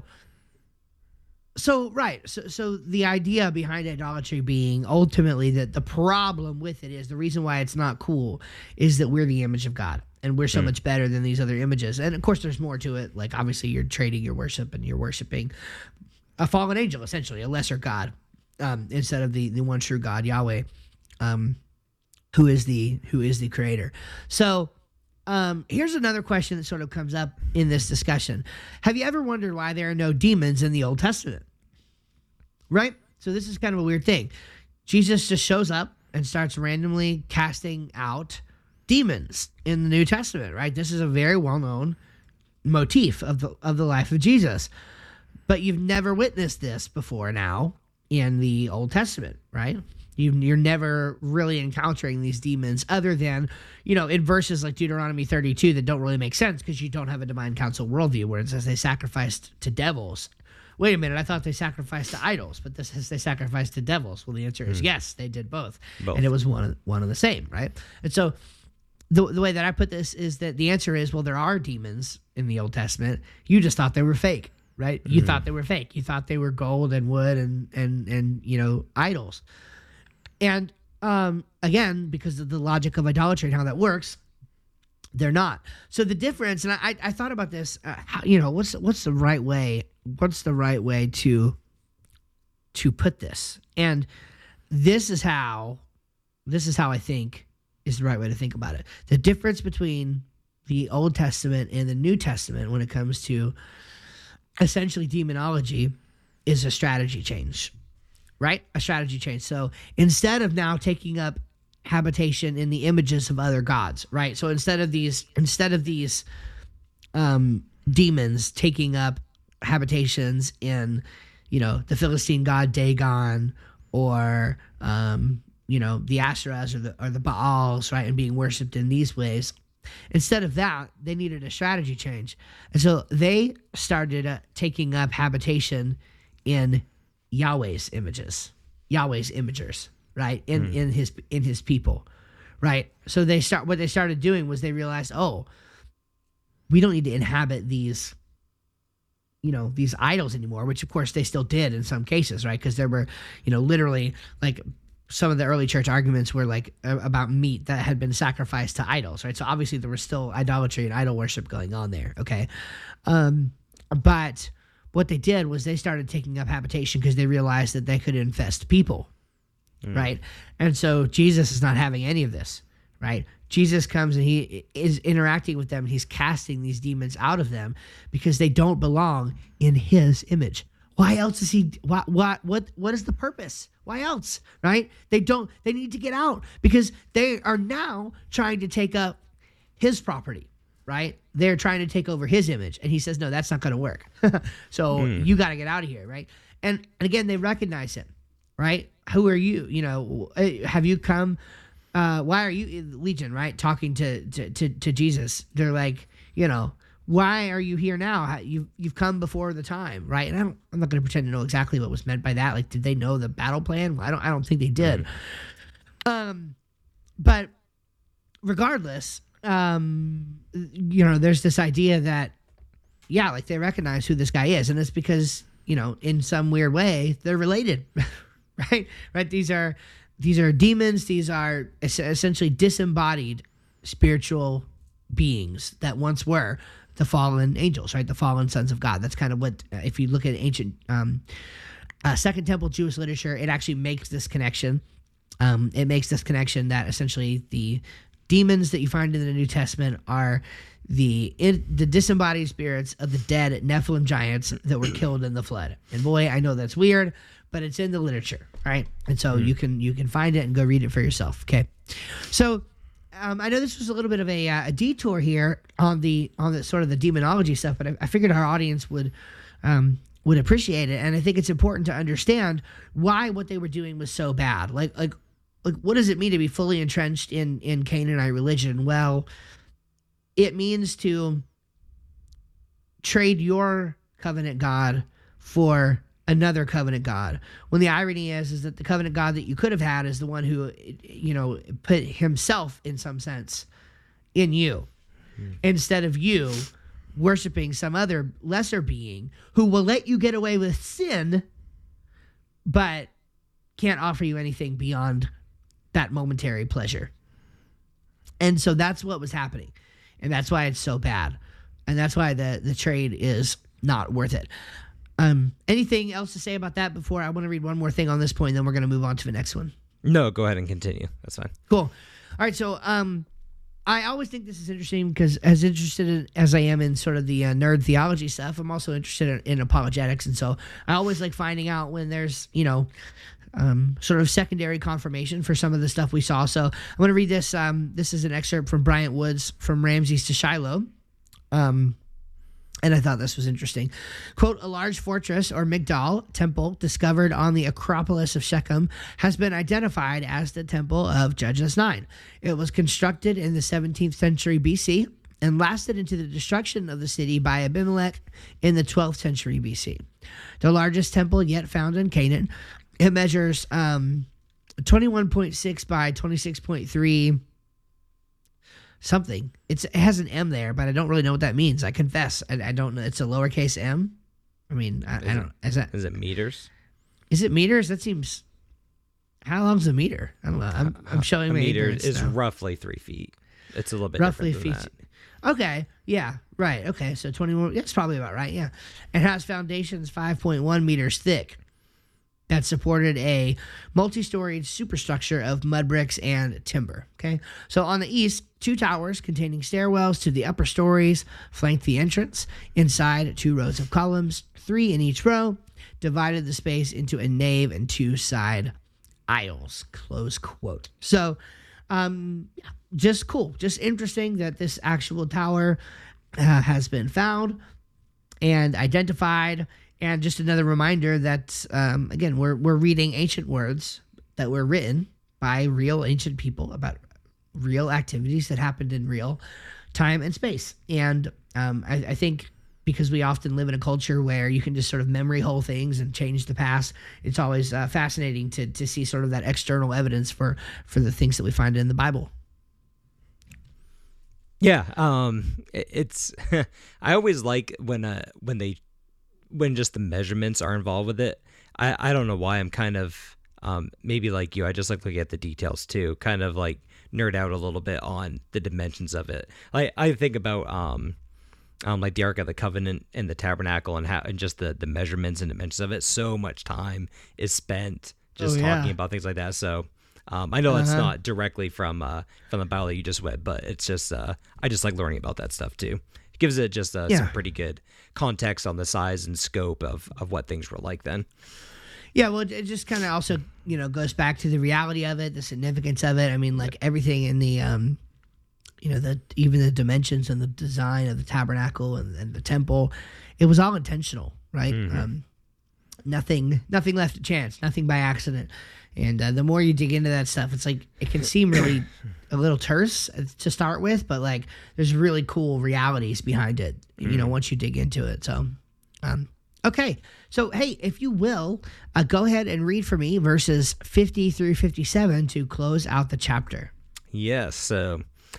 So, right. So, so the idea behind idolatry being ultimately that the problem with it is, the reason why it's not cool is that we're the image of God, and we're so mm. much better than these other images. And of course, there's more to it. Like, obviously, you're trading your worship and you're worshiping a fallen angel, essentially, a lesser God, um, instead of the, the one true God, Yahweh, um, who is the who is the creator. So, Um, here's another question that sort of comes up in this discussion. Have you ever wondered why there are no demons in the Old Testament? Right? So this is kind of a weird thing. Jesus just shows up and starts randomly casting out demons in the New Testament, right? This is a very well-known motif of the of the life of Jesus. But you've never witnessed this before now in the Old Testament, right? You, you're never really encountering these demons other than, you know, in verses like Deuteronomy thirty-two that don't really make sense because you don't have a divine council worldview where it says they sacrificed to devils. Wait a minute, I thought they sacrificed to idols, but this says they sacrificed to devils. Well, the answer is mm. yes, they did both. both. And it was one of, one of the same, right? And so the, the way that I put this is that the answer is, well, there are demons in the Old Testament. You just thought they were fake, right? You mm. thought they were fake. You thought they were gold and wood and, and, and you know, idols. And um, again, because of the logic of idolatry and how that works, they're not. So the difference, and I, I thought about this, uh, how, you know, what's what's the right way? What's the right way to to put this? And this is how this is how I think is the right way to think about it. The difference between the Old Testament and the New Testament when it comes to essentially demonology is a strategy change. Right? A strategy change. So instead of now taking up habitation in the images of other gods, right? So instead of these, instead of these um, demons taking up habitations in, you know, the Philistine god Dagon, or um, you know, the Asherahs or the or the Baals, right, and being worshipped in these ways, instead of that, they needed a strategy change, and so they started uh, taking up habitation in Yahweh's images, Yahweh's imagers, right? In mm. in his in his people, right? So they start what they started doing was they realized, oh, we don't need to inhabit these, you know, these idols anymore, which of course they still did in some cases, right? Because there were, you know, literally like some of the early church arguments were like about meat that had been sacrificed to idols, right? So obviously there was still idolatry and idol worship going on there, okay? Um, but what they did was they started taking up habitation because they realized that they could infest people, mm. right? And so Jesus is not having any of this, right? Jesus comes and he is interacting with them. He's casting these demons out of them because they don't belong in his image. Why else is he, what, what, what, what is the purpose? Why else, right? They don't, they need to get out because they are now trying to take up his property, right? They're trying to take over his image. And he says, no, that's not going to work. so mm. you got to get out of here, right? And, and again, they recognize him, right? Who are you? You know, have you come, uh, why are you, Legion, right? Talking to, to, to, to Jesus. They're like, you know, why are you here now? You've, you've come before the time, right? And I don't, I'm not going to pretend to know exactly what was meant by that. Like, did they know the battle plan? I don't, I don't think they did. Mm. Um, but regardless, um, you know, there's this idea that, yeah, like they recognize who this guy is. And it's because, you know, in some weird way, they're related, right? Right. These are, these are demons. These are es- essentially disembodied spiritual beings that once were the fallen angels, right? The fallen sons of God. That's kind of what, uh, if you look at ancient um, uh, Second Temple Jewish literature, it actually makes this connection. Um, it makes this connection that essentially the demons that you find in the New Testament are the in, the disembodied spirits of the dead Nephilim giants that were killed in the flood. And boy, I know that's weird, but it's in the literature, right? And so mm-hmm. you can you can find it and go read it for yourself. Okay, so. Um, I know this was a little bit of a, uh, a detour here on the on the sort of the demonology stuff, but I, I figured our audience would um, would appreciate it, and I think it's important to understand why what they were doing was so bad. Like like like what does it mean to be fully entrenched in in Canaanite religion? Well, it means to trade your covenant God for another covenant God. When the irony is, is that the covenant God that you could have had is the one who, you know, put himself in some sense in you, hmm. instead of you worshiping some other lesser being who will let you get away with sin, but can't offer you anything beyond that momentary pleasure. And so that's what was happening. And that's why it's so bad. And that's why the, the trade is not worth it. Um, anything else to say about that before I want to read one more thing on this point, and then we're going to move on to the next one? No, go ahead and continue. That's fine. Cool. All right. So, um, I always think this is interesting because as interested in, as I am in sort of the uh, nerd theology stuff, I'm also interested in, in apologetics. And so I always like finding out when there's, you know, um, sort of secondary confirmation for some of the stuff we saw. So I'm going to read this. Um, this is an excerpt from Bryant Woods from Ramses to Shiloh. Um, And I thought this was interesting. Quote, a large fortress or Migdal temple discovered on the Acropolis of Shechem has been identified as the temple of Judges nine. It was constructed in the seventeenth century B C and lasted into the destruction of the city by Abimelech in the twelfth century B C. The largest temple yet found in Canaan. It measures um, twenty-one point six by twenty-six point three something. It's, it has an M there, but I don't really know what that means. I confess. I, I don't know. It's a lowercase m. I mean, I, I don't. Is that? Is it meters? Is it meters? That seems. How long's a meter? I don't know. I'm, I'm showing a my meter ignorance is now. roughly three feet. It's a little bit roughly different feet. than that. Okay. Yeah. Right. Okay. So twenty-one. That's probably about right. Yeah. It has foundations five point one meters thick that supported a multi-storied superstructure of mud bricks and timber. Okay. So on the east, two towers containing stairwells to the upper stories flanked the entrance. Inside, two rows of columns, three in each row, divided the space into a nave and two side aisles. Close quote. So, um, yeah, just cool. Just interesting that this actual tower uh, has been found and identified. And just another reminder that, um, again, we're we're reading ancient words that were written by real ancient people about real activities that happened in real time and space. And um, I, I think because we often live in a culture where you can just sort of memory hole things and change the past. It's always uh, fascinating to to see sort of that external evidence for for the things that we find in the Bible. Yeah, um, it- it's I always like when uh when they when just the measurements are involved with it. I I don't know why I'm kind of um maybe like you. I just like looking at the details too. Kind of like nerd out a little bit on the dimensions of it. Like I think about um. Um, like the Ark of the Covenant and the Tabernacle and how and just the, the measurements and dimensions of it. So much time is spent just Oh, yeah. talking about things like that. So um, I know that's Uh-huh. not directly from uh, from the Bible that you just read, but it's just uh, I just like learning about that stuff too. It gives it just uh, Yeah. some pretty good context on the size and scope of, of what things were like then. Yeah, well, it just kind of also, you know, goes back to the reality of it, the significance of it. I mean, like everything in the, um, you know, the even the dimensions and the design of the tabernacle and, and the temple, it was all intentional, right? Um, nothing, nothing left to chance, nothing by accident. And uh, the more you dig into that stuff, it's like it can seem really a little terse to start with, but like there's really cool realities behind it, you know, once you dig into it. So, um, okay. So, hey, if you will, uh, go ahead and read for me verses fifty through fifty-seven to close out the chapter. Yes. So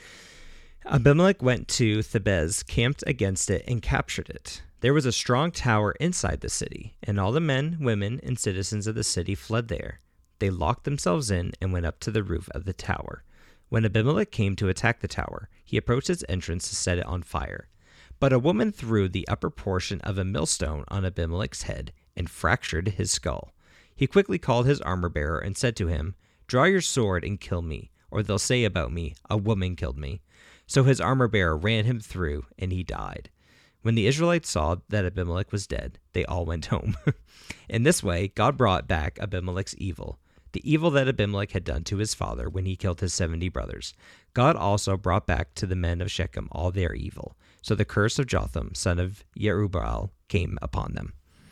Abimelech went to Thebez, camped against it, and captured it. There was a strong tower inside the city, and all the men, women, and citizens of the city fled there. They locked themselves in and went up to the roof of the tower. When Abimelech came to attack the tower, he approached its entrance to set it on fire. But a woman threw the upper portion of a millstone on Abimelech's head and fractured his skull. He quickly called his armor-bearer and said to him, "Draw your sword and kill me, or they'll say about me, 'A woman killed me.'" So his armor-bearer ran him through, and he died. When the Israelites saw that Abimelech was dead, they all went home. In this way, God brought back Abimelech's evil, the evil that Abimelech had done to his father when he killed his seventy brothers. God also brought back to the men of Shechem all their evil. So the curse of Jotham, son of Jerubbaal, came upon them.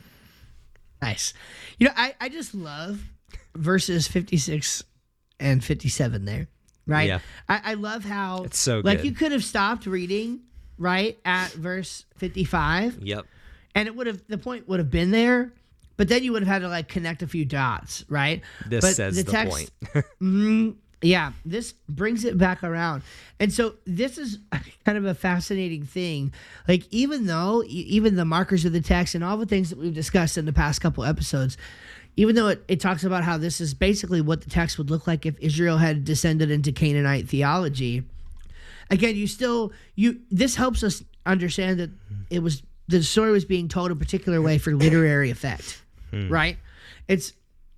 Nice. You know, I, I just love verses fifty-six and fifty-seven there, right? Yeah. I, I love how It's so like good. you could have stopped reading right at verse fifty-five Yep. and it would have the point would have been there, but then you would have had to like connect a few dots, right? This but says the, point. mm, yeah, this brings it back around. And so this is kind of a fascinating thing. Like even though e- even the markers of the text and all the things that we've discussed in the past couple episodes, even though it, it talks about how this is basically what the text would look like if Israel had descended into Canaanite theology, again, you still you this helps us understand that it was the story was being told a particular way for literary effect, right? It's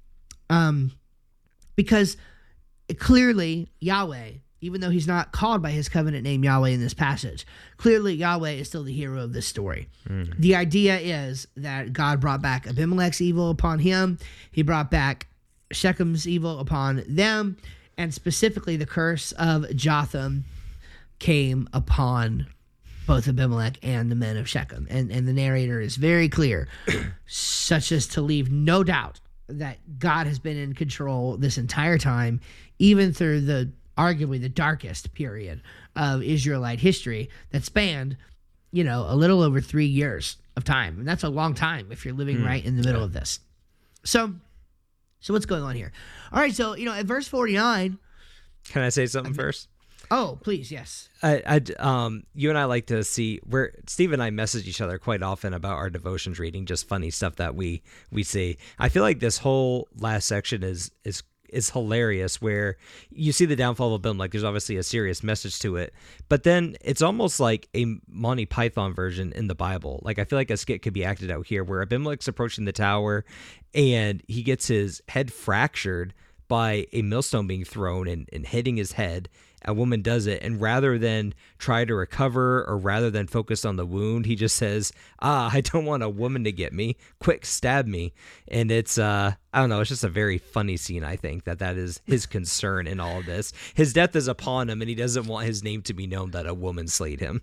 um because clearly Yahweh, even though he's not called by his covenant name Yahweh in this passage, clearly Yahweh is still the hero of this story. The idea is that God brought back Abimelech's evil upon him. He brought back Shechem's evil upon them, and specifically the curse of Jotham came upon both Abimelech and the men of Shechem. And, and the narrator is very clear, such as to leave no doubt that God has been in control this entire time, even through the arguably the darkest period of Israelite history that spanned, you know, a little over three years of time. And that's a long time if you're living right in the middle of this. So, so what's going on here? All right, so, you know, at verse forty-nine, Can I say something first? oh, please, yes. I, I, um, you and I like to see where Steve and I message each other quite often about our devotions reading, just funny stuff that we we see. I feel like this whole last section is is is hilarious, where you see the downfall of Abimelech. There's obviously a serious message to it, but then it's almost like a Monty Python version in the Bible. Like I feel like a skit could be acted out here, where Abimelech's approaching the tower, and he gets his head fractured by a millstone being thrown and, and hitting his head. A woman does it, and rather than try to recover or rather than focus on the wound, he just says, ah, I don't want a woman to get me. Quick, stab me. And it's, uh, I don't know, it's just a very funny scene, I think, that that is his concern in all of this. His death is upon him, and he doesn't want his name to be known that a woman slayed him.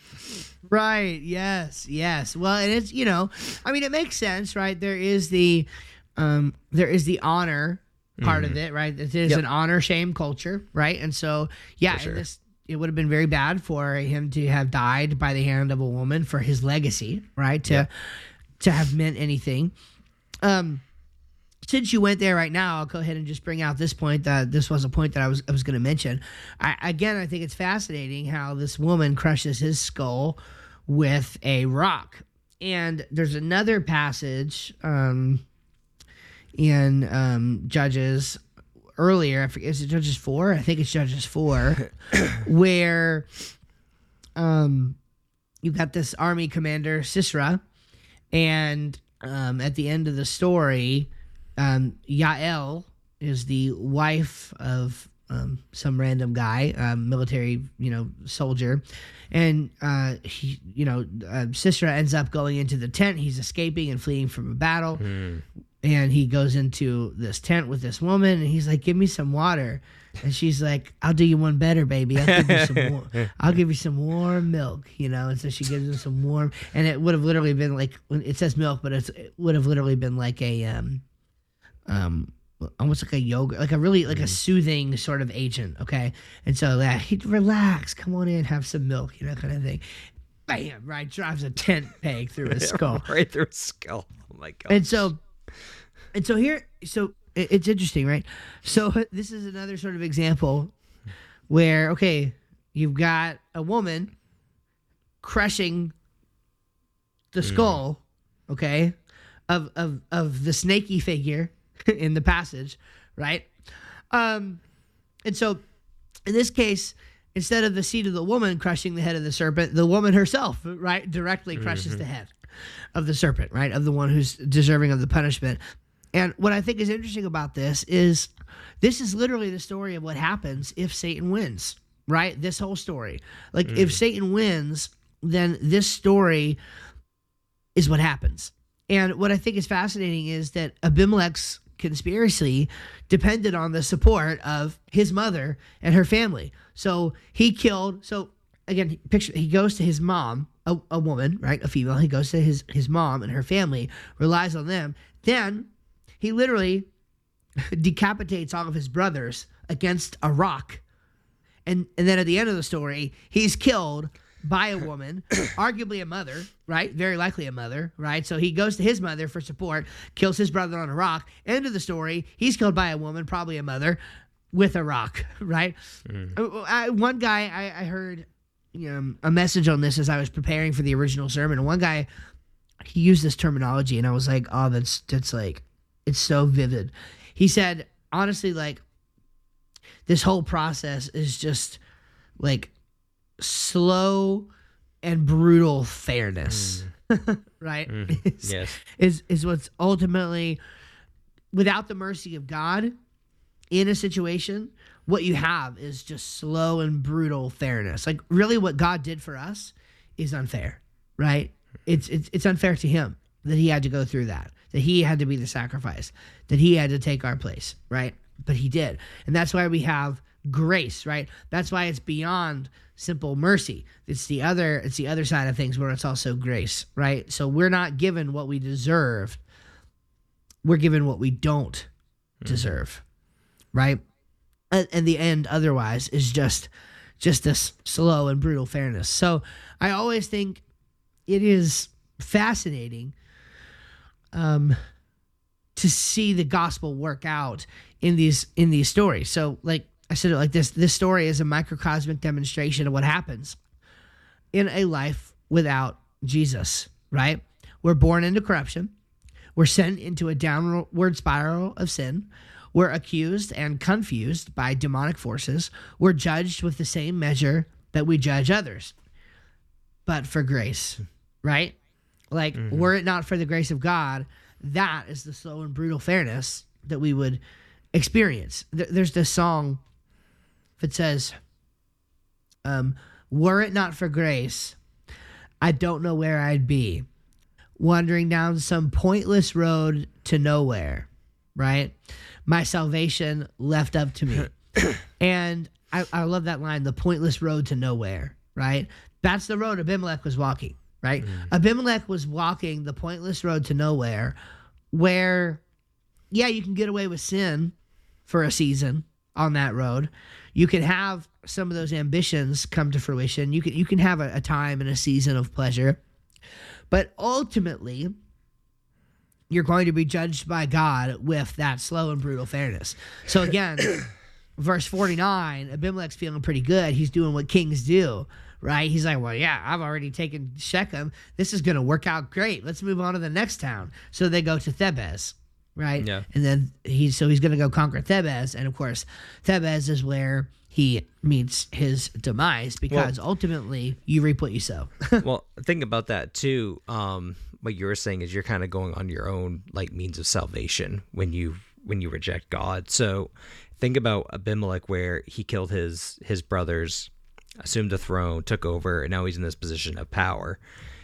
Right. Yes. Yes. Well, and it's, you know, I mean, it makes sense, right? There is the, um, there is the honor part of it, right? It is Yep. an honor shame culture, right? And so, yeah, For sure. in this it would have been very bad for him to have died by the hand of a woman for his legacy, right? To Yeah. to have meant anything. Um, since you went there right now, I'll go ahead and just bring out this point. That this was a point that I was I was going to mention. I, again, I think it's fascinating how this woman crushes his skull with a rock. And there's another passage um, in um, Judges earlier. I forget, is it Judges four? I think it's Judges four, where um, you've got this army commander, Sisera, and um, at the end of the story, um, Yael is the wife of um, some random guy, um, military, you know, soldier, and uh, he, you know, uh, Sisera ends up going into the tent. He's escaping and fleeing from a battle, Mm. and he goes into this tent with this woman, and he's like, "Give me some water," and she's like, "I'll do you one better, baby. I'll give you some war- I'll give you some warm milk," you know. And so she gives him some warm, and it would have literally been like, when it says milk, but it's, it would have literally been like a um um almost like a yogurt, like a really like a soothing sort of agent. Okay, and so that he'd relax, come on in, have some milk, you know, kind of thing. Bam! Right, drives a tent peg through his skull. Right through his skull. Oh my god. And so, and so here, so it- it's interesting, right? So this is another sort of example where, okay, you've got a woman crushing the skull, okay, of of of the snaky figure in the passage, right? Um, and so in this case, instead of the seed of the woman crushing the head of the serpent, the woman herself, right, directly crushes the head of the serpent, right, of the one who's deserving of the punishment. And what I think is interesting about this is this is literally the story of what happens if Satan wins, right? This whole story. Like, if Satan wins, then this story is what happens. And what I think is fascinating is that Abimelech's conspiracy depended on the support of his mother and her family. So he killed, so again, picture, he goes to his mom, a, a woman, right, a female. He goes to his, his mom and her family, relies on them. Then he literally decapitates all of his brothers against a rock. And, and then at the end of the story, he's killed by a woman, arguably a mother, right? Very likely a mother, right? So he goes to his mother for support, kills his brother on a rock. End of the story, he's killed by a woman, probably a mother, with a rock, right? Mm. I, one guy, I, I heard you know, a message on this as I was preparing for the original sermon. And one guy, he used this terminology, and I was like, oh, that's that's like, it's so vivid. He said, honestly, like, this whole process is just like slow and brutal fairness, mm. right? Mm. Is, yes. Is, is what's ultimately, without the mercy of God in a situation, what you have is just slow and brutal fairness. Like, really what God did for us is unfair, right? It's, it's, it's unfair to him that he had to go through that, that he had to be the sacrifice, that he had to take our place, right? But he did. And that's why we have grace, right? That's why it's beyond simple mercy. It's the other, it's the other side of things where it's also grace, right? So we're not given what we deserve. We're given what we don't mm-hmm. deserve, right? And, and the end otherwise is just, just this slow and brutal fairness. So I always think it is fascinating um, to see the gospel work out in these, in these stories. So like, I said it like this, this story is a microcosmic demonstration of what happens in a life without Jesus, right? We're born into corruption. We're sent into a downward spiral of sin. We're accused and confused by demonic forces. We're judged with the same measure that we judge others, but for grace, right? Like, mm-hmm. were it not for the grace of God, that is the slow and brutal fairness that we would experience. There's this song that says, um, were it not for grace, I don't know where I'd be, wandering down some pointless road to nowhere, right? My salvation left up to me. And I, I love that line, the pointless road to nowhere, right? That's the road Abimelech was walking, right? Mm. Abimelech was walking the pointless road to nowhere where, yeah, you can get away with sin for a season, on that road. You can have some of those ambitions come to fruition. You can you can have a, a time and a season of pleasure. But ultimately, you're going to be judged by God with that slow and brutal fairness. So again, verse forty-nine, Abimelech's feeling pretty good. He's doing what kings do, right? He's like, well, yeah, I've already taken Shechem. This is going to work out great. Let's move on to the next town. So they go to Thebez, right? Yeah. And then he's so he's going to go conquer Thebez. And of course, Thebez is where he meets his demise, because well, ultimately you reap what you sow. Well, think about that too. Um, what you were saying is you're kind of going on your own like means of salvation when you when you reject God. So think about Abimelech, where he killed his his brothers, assumed the throne, took over, and now he's in this position of power.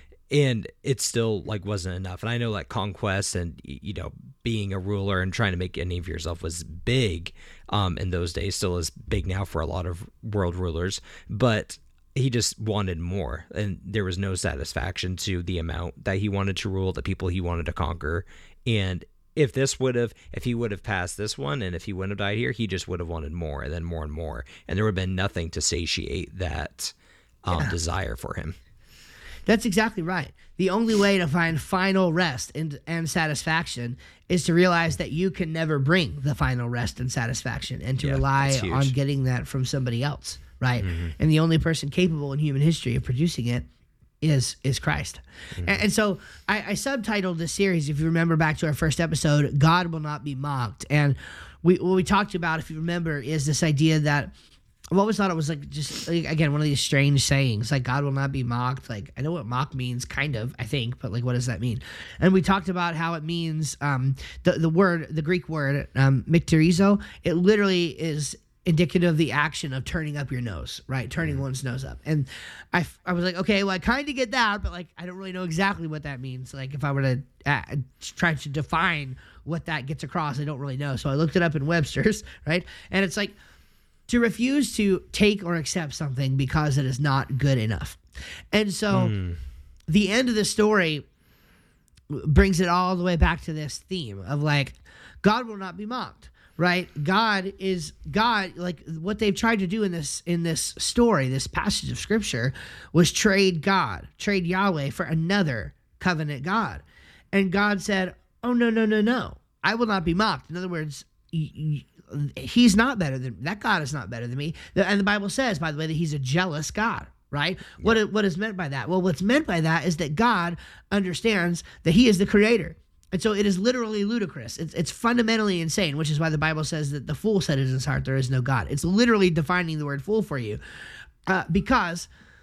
And it still like wasn't enough. And I know like conquest and, you know, being a ruler and trying to make a name for yourself was big um, in those days, still is big now for a lot of world rulers. But he just wanted more, and there was no satisfaction to the amount that he wanted to rule, the people he wanted to conquer. And if this would have, if he would have passed this one, and if he wouldn't have died here, he just would have wanted more and then more and more. And there would have been nothing to satiate that um, yeah. desire for him. That's exactly right. The only way to find final rest and, and satisfaction is to realize that you can never bring the final rest and satisfaction, and to yeah, rely on getting that from somebody else, right? Mm-hmm. And the only person capable in human history of producing it is is Christ. Mm-hmm. And, and so I, I subtitled this series, if you remember back to our first episode, God Will Not Be Mocked. And we what we talked about, if you remember, is this idea that I've always thought it was like just, like, again, one of these strange sayings, like God will not be mocked. Like, I know what mock means, kind of, I think, but like, what does that mean? And we talked about how it means, um, the, the word, the Greek word, um, mikterizo, it literally is indicative of the action of turning up your nose, right? Turning mm-hmm. one's nose up. And I, I was like, okay, well, I kind of get that, but like, I don't really know exactly what that means. Like, if I were to uh, try to define what that gets across, I don't really know. So I looked it up in Webster's, right? And it's like, to refuse to take or accept something because it is not good enough. And so mm. the end of the story brings it all the way back to this theme of like, God will not be mocked, right? God is God. Like, what they've tried to do in this, in this story, this passage of scripture, was trade God, trade Yahweh for another covenant God. And God said, oh, no, no, no, no. I will not be mocked. In other words, y- y- he's not better than that. God is not better than me. And the Bible says, by the way, that he's a jealous God, right? Yeah. What, what is meant by that? Well, what's meant by that is that God understands that he is the creator. And so it is literally ludicrous. It's, it's fundamentally insane, which is why the Bible says that the fool said in his heart, there is no God. It's literally defining the word fool for you. Uh, because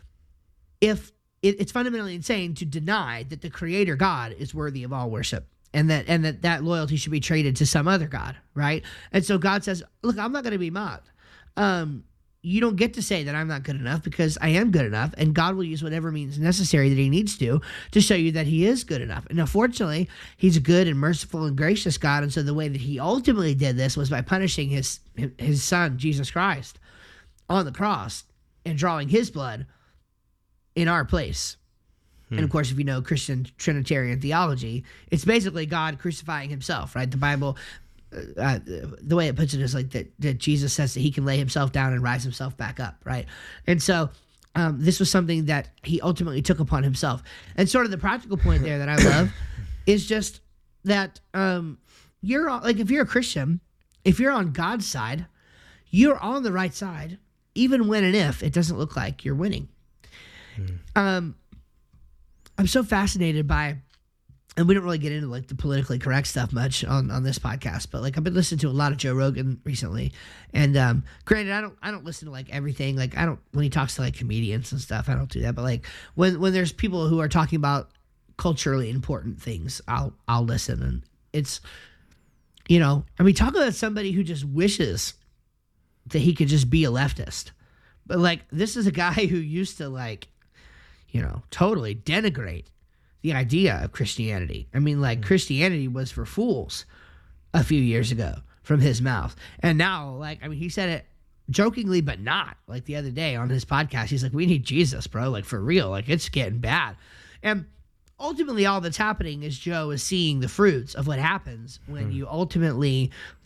if it, it's fundamentally insane to deny that the creator God is worthy of all worship. And that and that, that loyalty should be traded to some other God, right? And so God says, look, I'm not going to be mocked. Um, you don't get to say that I'm not good enough, because I am good enough, and God will use whatever means necessary that he needs to to show you that he is good enough. And unfortunately, he's a good and merciful and gracious God, and so the way that he ultimately did this was by punishing his his son, Jesus Christ, on the cross and drawing his blood in our place. And of course, if you know Christian Trinitarian theology, it's basically God crucifying himself, right? The Bible, uh, the way it puts it is like that, that Jesus says that he can lay himself down and rise himself back up, right? And so um, this was something that he ultimately took upon himself. And sort of the practical point there that I love is just that um, you're on, like, if you're a Christian, if you're on God's side, you're on the right side, even when and if it doesn't look like you're winning. Hmm. Um. I'm so fascinated by, and we don't really get into like the politically correct stuff much on, on this podcast, but like I've been listening to a lot of Joe Rogan recently, and um, granted, I don't I don't listen to like everything. Like I don't when he talks to like comedians and stuff, I don't do that. But like when when there's people who are talking about culturally important things, I'll I'll listen, and it's, you know, I mean, talk about somebody who just wishes that he could just be a leftist, but like this is a guy who used to like, you know, totally denigrate the idea of Christianity. I mean, like, Christianity was for fools a few years ago from his mouth. And now, like, I mean, he said it jokingly, but not. Like, the other day on his podcast, he's like, we need Jesus, bro. Like, for real. Like, it's getting bad. And ultimately, all that's happening is Joe is seeing the fruits of what happens when hmm. you ultimately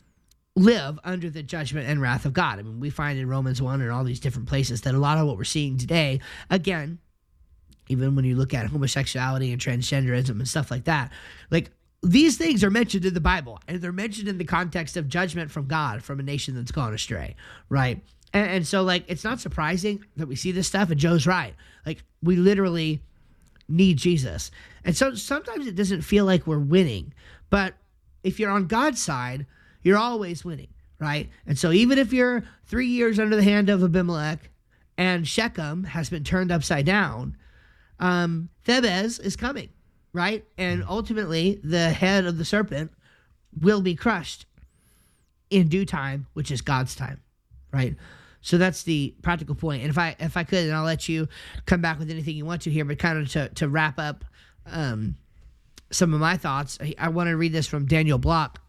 live under the judgment and wrath of God. I mean, we find in Romans one and all these different places that a lot of what we're seeing today, again, even when you look at homosexuality and transgenderism and stuff like that, like these things are mentioned in the Bible, and they're mentioned in the context of judgment from God from a nation that's gone astray, right? And, and so, like, it's not surprising that we see this stuff, and Joe's right. Like, we literally need Jesus. And so sometimes it doesn't feel like we're winning, but if you're on God's side, you're always winning, right? And so even if you're three years under the hand of Abimelech and Shechem has been turned upside down, um, Thebez is coming, right? And ultimately, the head of the serpent will be crushed in due time, which is God's time, right? So that's the practical point. And if I if I could, and I'll let you come back with anything you want to here, but kind of to, to wrap up um, some of my thoughts, I, I want to read this from Daniel Block,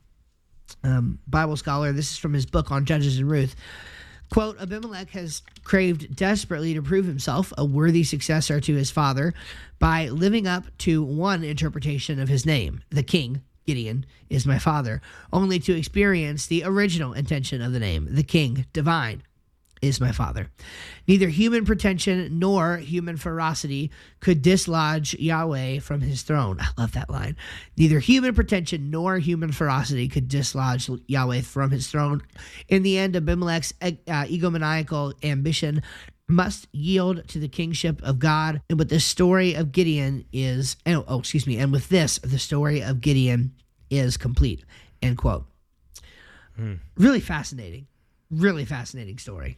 um, Bible scholar. This is from his book on Judges and Ruth. Quote, Abimelech has craved desperately to prove himself a worthy successor to his father by living up to one interpretation of his name, the king, Gideon, is my father, only to experience the original intention of the name, the king, divine, is my father. Neither human pretension nor human ferocity could dislodge Yahweh from his throne. I love that line. Neither human pretension nor human ferocity could dislodge Yahweh from his throne. In the end, Abimelech's uh, egomaniacal ambition must yield to the kingship of God. And with the story of Gideon is, oh, oh, excuse me, and with this, the story of Gideon is complete, end quote. Hmm. Really fascinating, really fascinating story.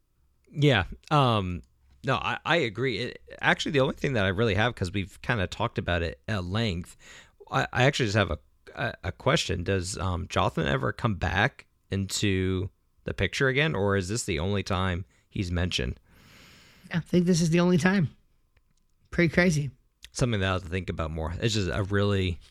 Yeah. Um, no, I, I agree. It, actually, the only thing that I really have, because we've kind of talked about it at length, I, I actually just have a a, a question. Does um, Jotham ever come back into the picture again, or is this the only time he's mentioned? I think this is the only time. Pretty crazy. Something that I have to think about more. It's just a really,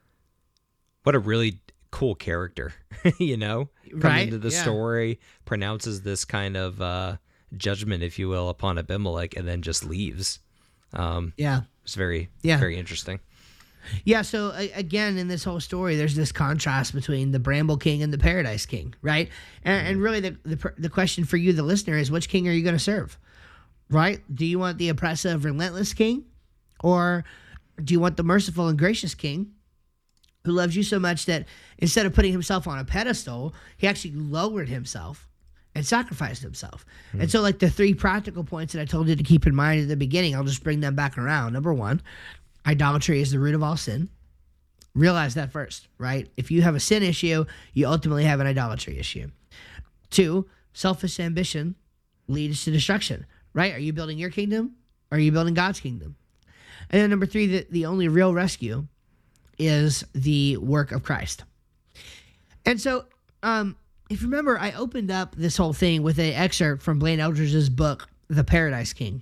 what a really cool character, you know? Comes Right? into the Yeah. story, pronounces this kind of uh, judgment, if you will, upon Abimelech, and then just leaves. Um, Yeah. It's very, Yeah. very interesting. Yeah, so a- again, in this whole story, there's this contrast between the Bramble King and the Paradise King, right? And, and really, the, the the question for you, the listener, is which king are you going to serve, right? Do you want the oppressive, relentless king, or do you want the merciful and gracious king who loves you so much that instead of putting himself on a pedestal, he actually lowered himself and sacrificed himself? Mm-hmm. And so, like, the three practical points that I told you to keep in mind at the beginning, I'll just bring them back around. Number one, idolatry is the root of all sin. Realize that first, right? If you have a sin issue, you ultimately have an idolatry issue. Two, selfish ambition leads to destruction, right? Are you building your kingdom, or are you building God's kingdom? And then number three, the, the only real rescue is the work of Christ. And so, um, if you remember, I opened up this whole thing with an excerpt from Blaine Eldridge's book, The Paradise King.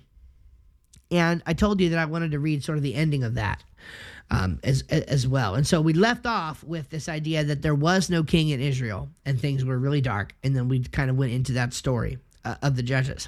And I told you that I wanted to read sort of the ending of that um, as as well. And so we left off with this idea that there was no king in Israel, and things were really dark. And then we kind of went into that story uh, of the judges.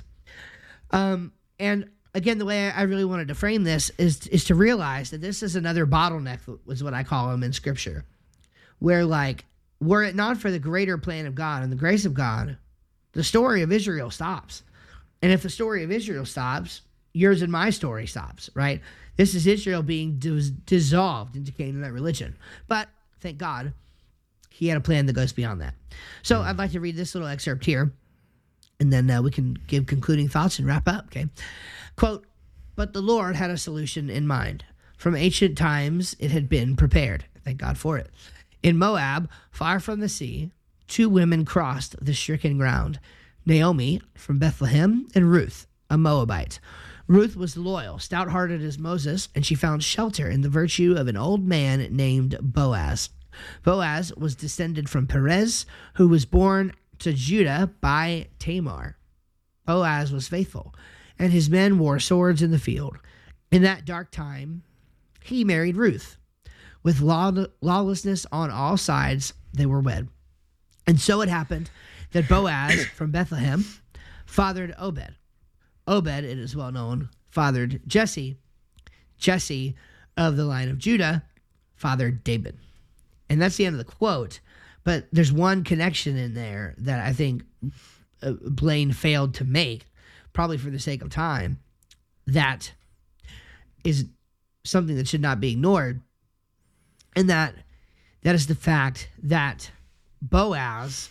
Um, and again, the way I really wanted to frame this is is to realize that this is another bottleneck, was what I call them in Scripture, where, like, were it not for the greater plan of God and the grace of God, the story of Israel stops. And if the story of Israel stops, yours and my story stops, right? This is Israel being dis- dissolved into Canaanite religion. But thank God, he had a plan that goes beyond that. So I'd like to read this little excerpt here, and then uh, we can give concluding thoughts and wrap up, okay? Quote, but the Lord had a solution in mind. From ancient times, it had been prepared. Thank God for it. In Moab, far from the sea, two women crossed the stricken ground. Naomi from Bethlehem and Ruth, a Moabite. Ruth was loyal, stout-hearted as Moses, and she found shelter in the virtue of an old man named Boaz. Boaz was descended from Perez, who was born to Judah by Tamar. Boaz was faithful, and his men wore swords in the field. In that dark time, he married Ruth. With law- lawlessness on all sides, they were wed. And so it happened that Boaz from Bethlehem fathered Obed. Obed, it is well known, fathered Jesse. Jesse of the line of Judah fathered David. And that's the end of the quote. But there's one connection in there that I think uh, Blaine failed to make, probably for the sake of time, that is something that should not be ignored. And that that is the fact that Boaz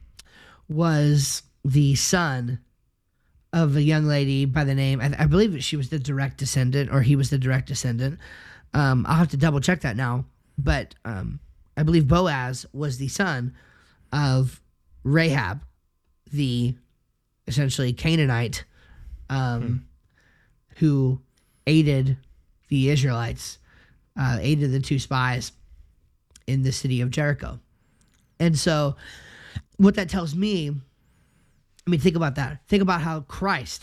was the son of a young lady by the name, I, I believe that she was the direct descendant, or he was the direct descendant. Um, I'll have to double check that now. But um, I believe Boaz was the son of Rahab, the essentially Canaanite, um, hmm. who aided the Israelites, uh, aided the two spies in the city of Jericho. And so what that tells me, I mean, think about that. Think about how Christ,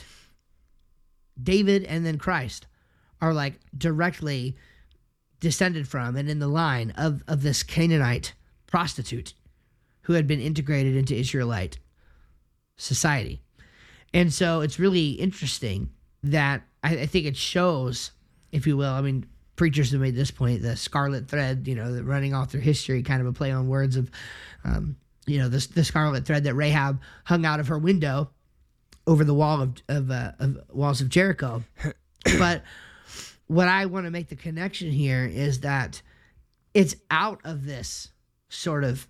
David and then Christ, are like directly descended from and in the line of, of this Canaanite prostitute who had been integrated into Israelite society. And so it's really interesting that I, I think it shows, if you will, I mean, preachers have made this point, the scarlet thread, you know, the running off through history, kind of a play on words of, um, you know, the, the scarlet thread that Rahab hung out of her window over the wall of, of, uh, of walls of Jericho. But what I want to make the connection here is that it's out of this sort of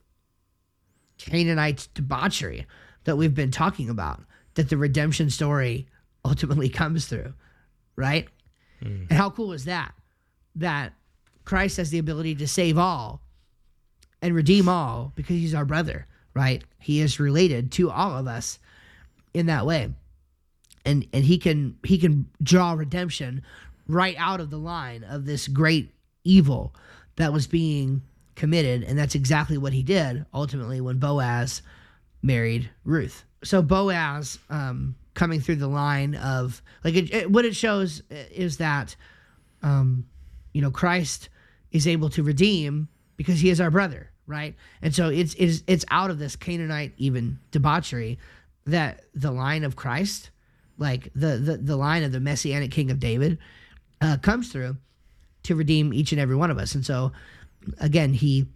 Canaanite debauchery that we've been talking about that the redemption story ultimately comes through, right? Mm. And how cool is that? That Christ has the ability to save all and redeem all because he's our brother, right? He is related to all of us in that way. And and he can he can draw redemption right out of the line of this great evil that was being committed. And that's exactly what he did ultimately when Boaz married Ruth. So Boaz, um, coming through the line of, like, it, it, what it shows is that, um, you know, Christ is able to redeem because he is our brother, right? And so it's it's it's out of this Canaanite even debauchery that the line of Christ, like the the, the line of the Messianic King of David, uh, comes through to redeem each and every one of us. And so, again, he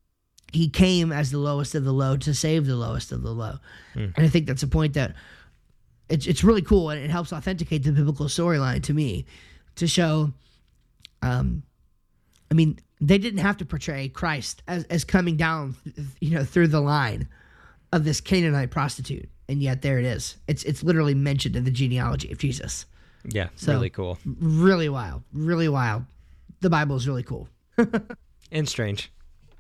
he came as the lowest of the low to save the lowest of the low. Mm. And I think that's a point that it's it's really cool, and it helps authenticate the biblical storyline to me to show. Um, I mean, they didn't have to portray Christ as, as coming down, you know, through the line of this Canaanite prostitute, and yet there it is. It's it's literally mentioned in the genealogy of Jesus. Yeah, so, really cool. Really wild, really wild. The Bible is really cool. And strange.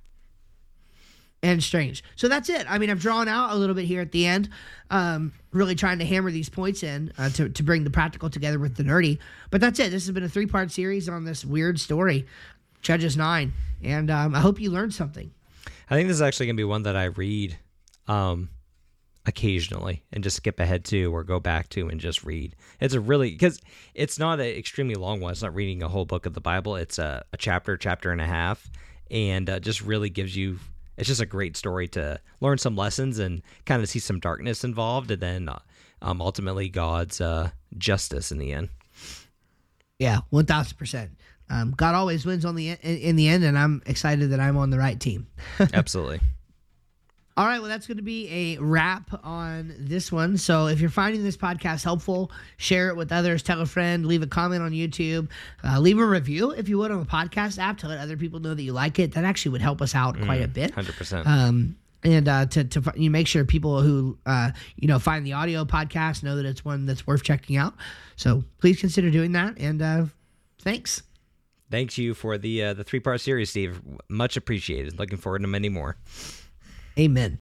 And strange. So that's it. I mean, I've drawn out a little bit here at the end, um, really trying to hammer these points in uh, to, to bring the practical together with the nerdy. But that's it. This has been a three-part series on this weird story, Judges nine. And um, I hope you learned something. I think this is actually going to be one that I read um, occasionally and just skip ahead to or go back to and just read. It's a really, because it's not an extremely long one. It's not reading a whole book of the Bible. It's a, a chapter, chapter and a half, and uh, just really gives you, it's just a great story to learn some lessons and kind of see some darkness involved, and then uh, um, ultimately God's uh, justice in the end. Yeah, one thousand percent. Um, God always wins on the in, in the end, and I'm excited that I'm on the right team. Absolutely. All right, well, that's going to be a wrap on this one. So if you're finding this podcast helpful, share it with others, tell a friend, leave a comment on YouTube, uh, leave a review, if you would, on the podcast app to let other people know that you like it. That actually would help us out quite mm, a bit. one hundred percent. Um, and uh, to, to you make sure people who, uh, you know, find the audio podcast know that it's one that's worth checking out. So please consider doing that, and uh, thanks. Thanks you for the uh, the three-part series, Steve. Much appreciated. Looking forward to many more. Amen.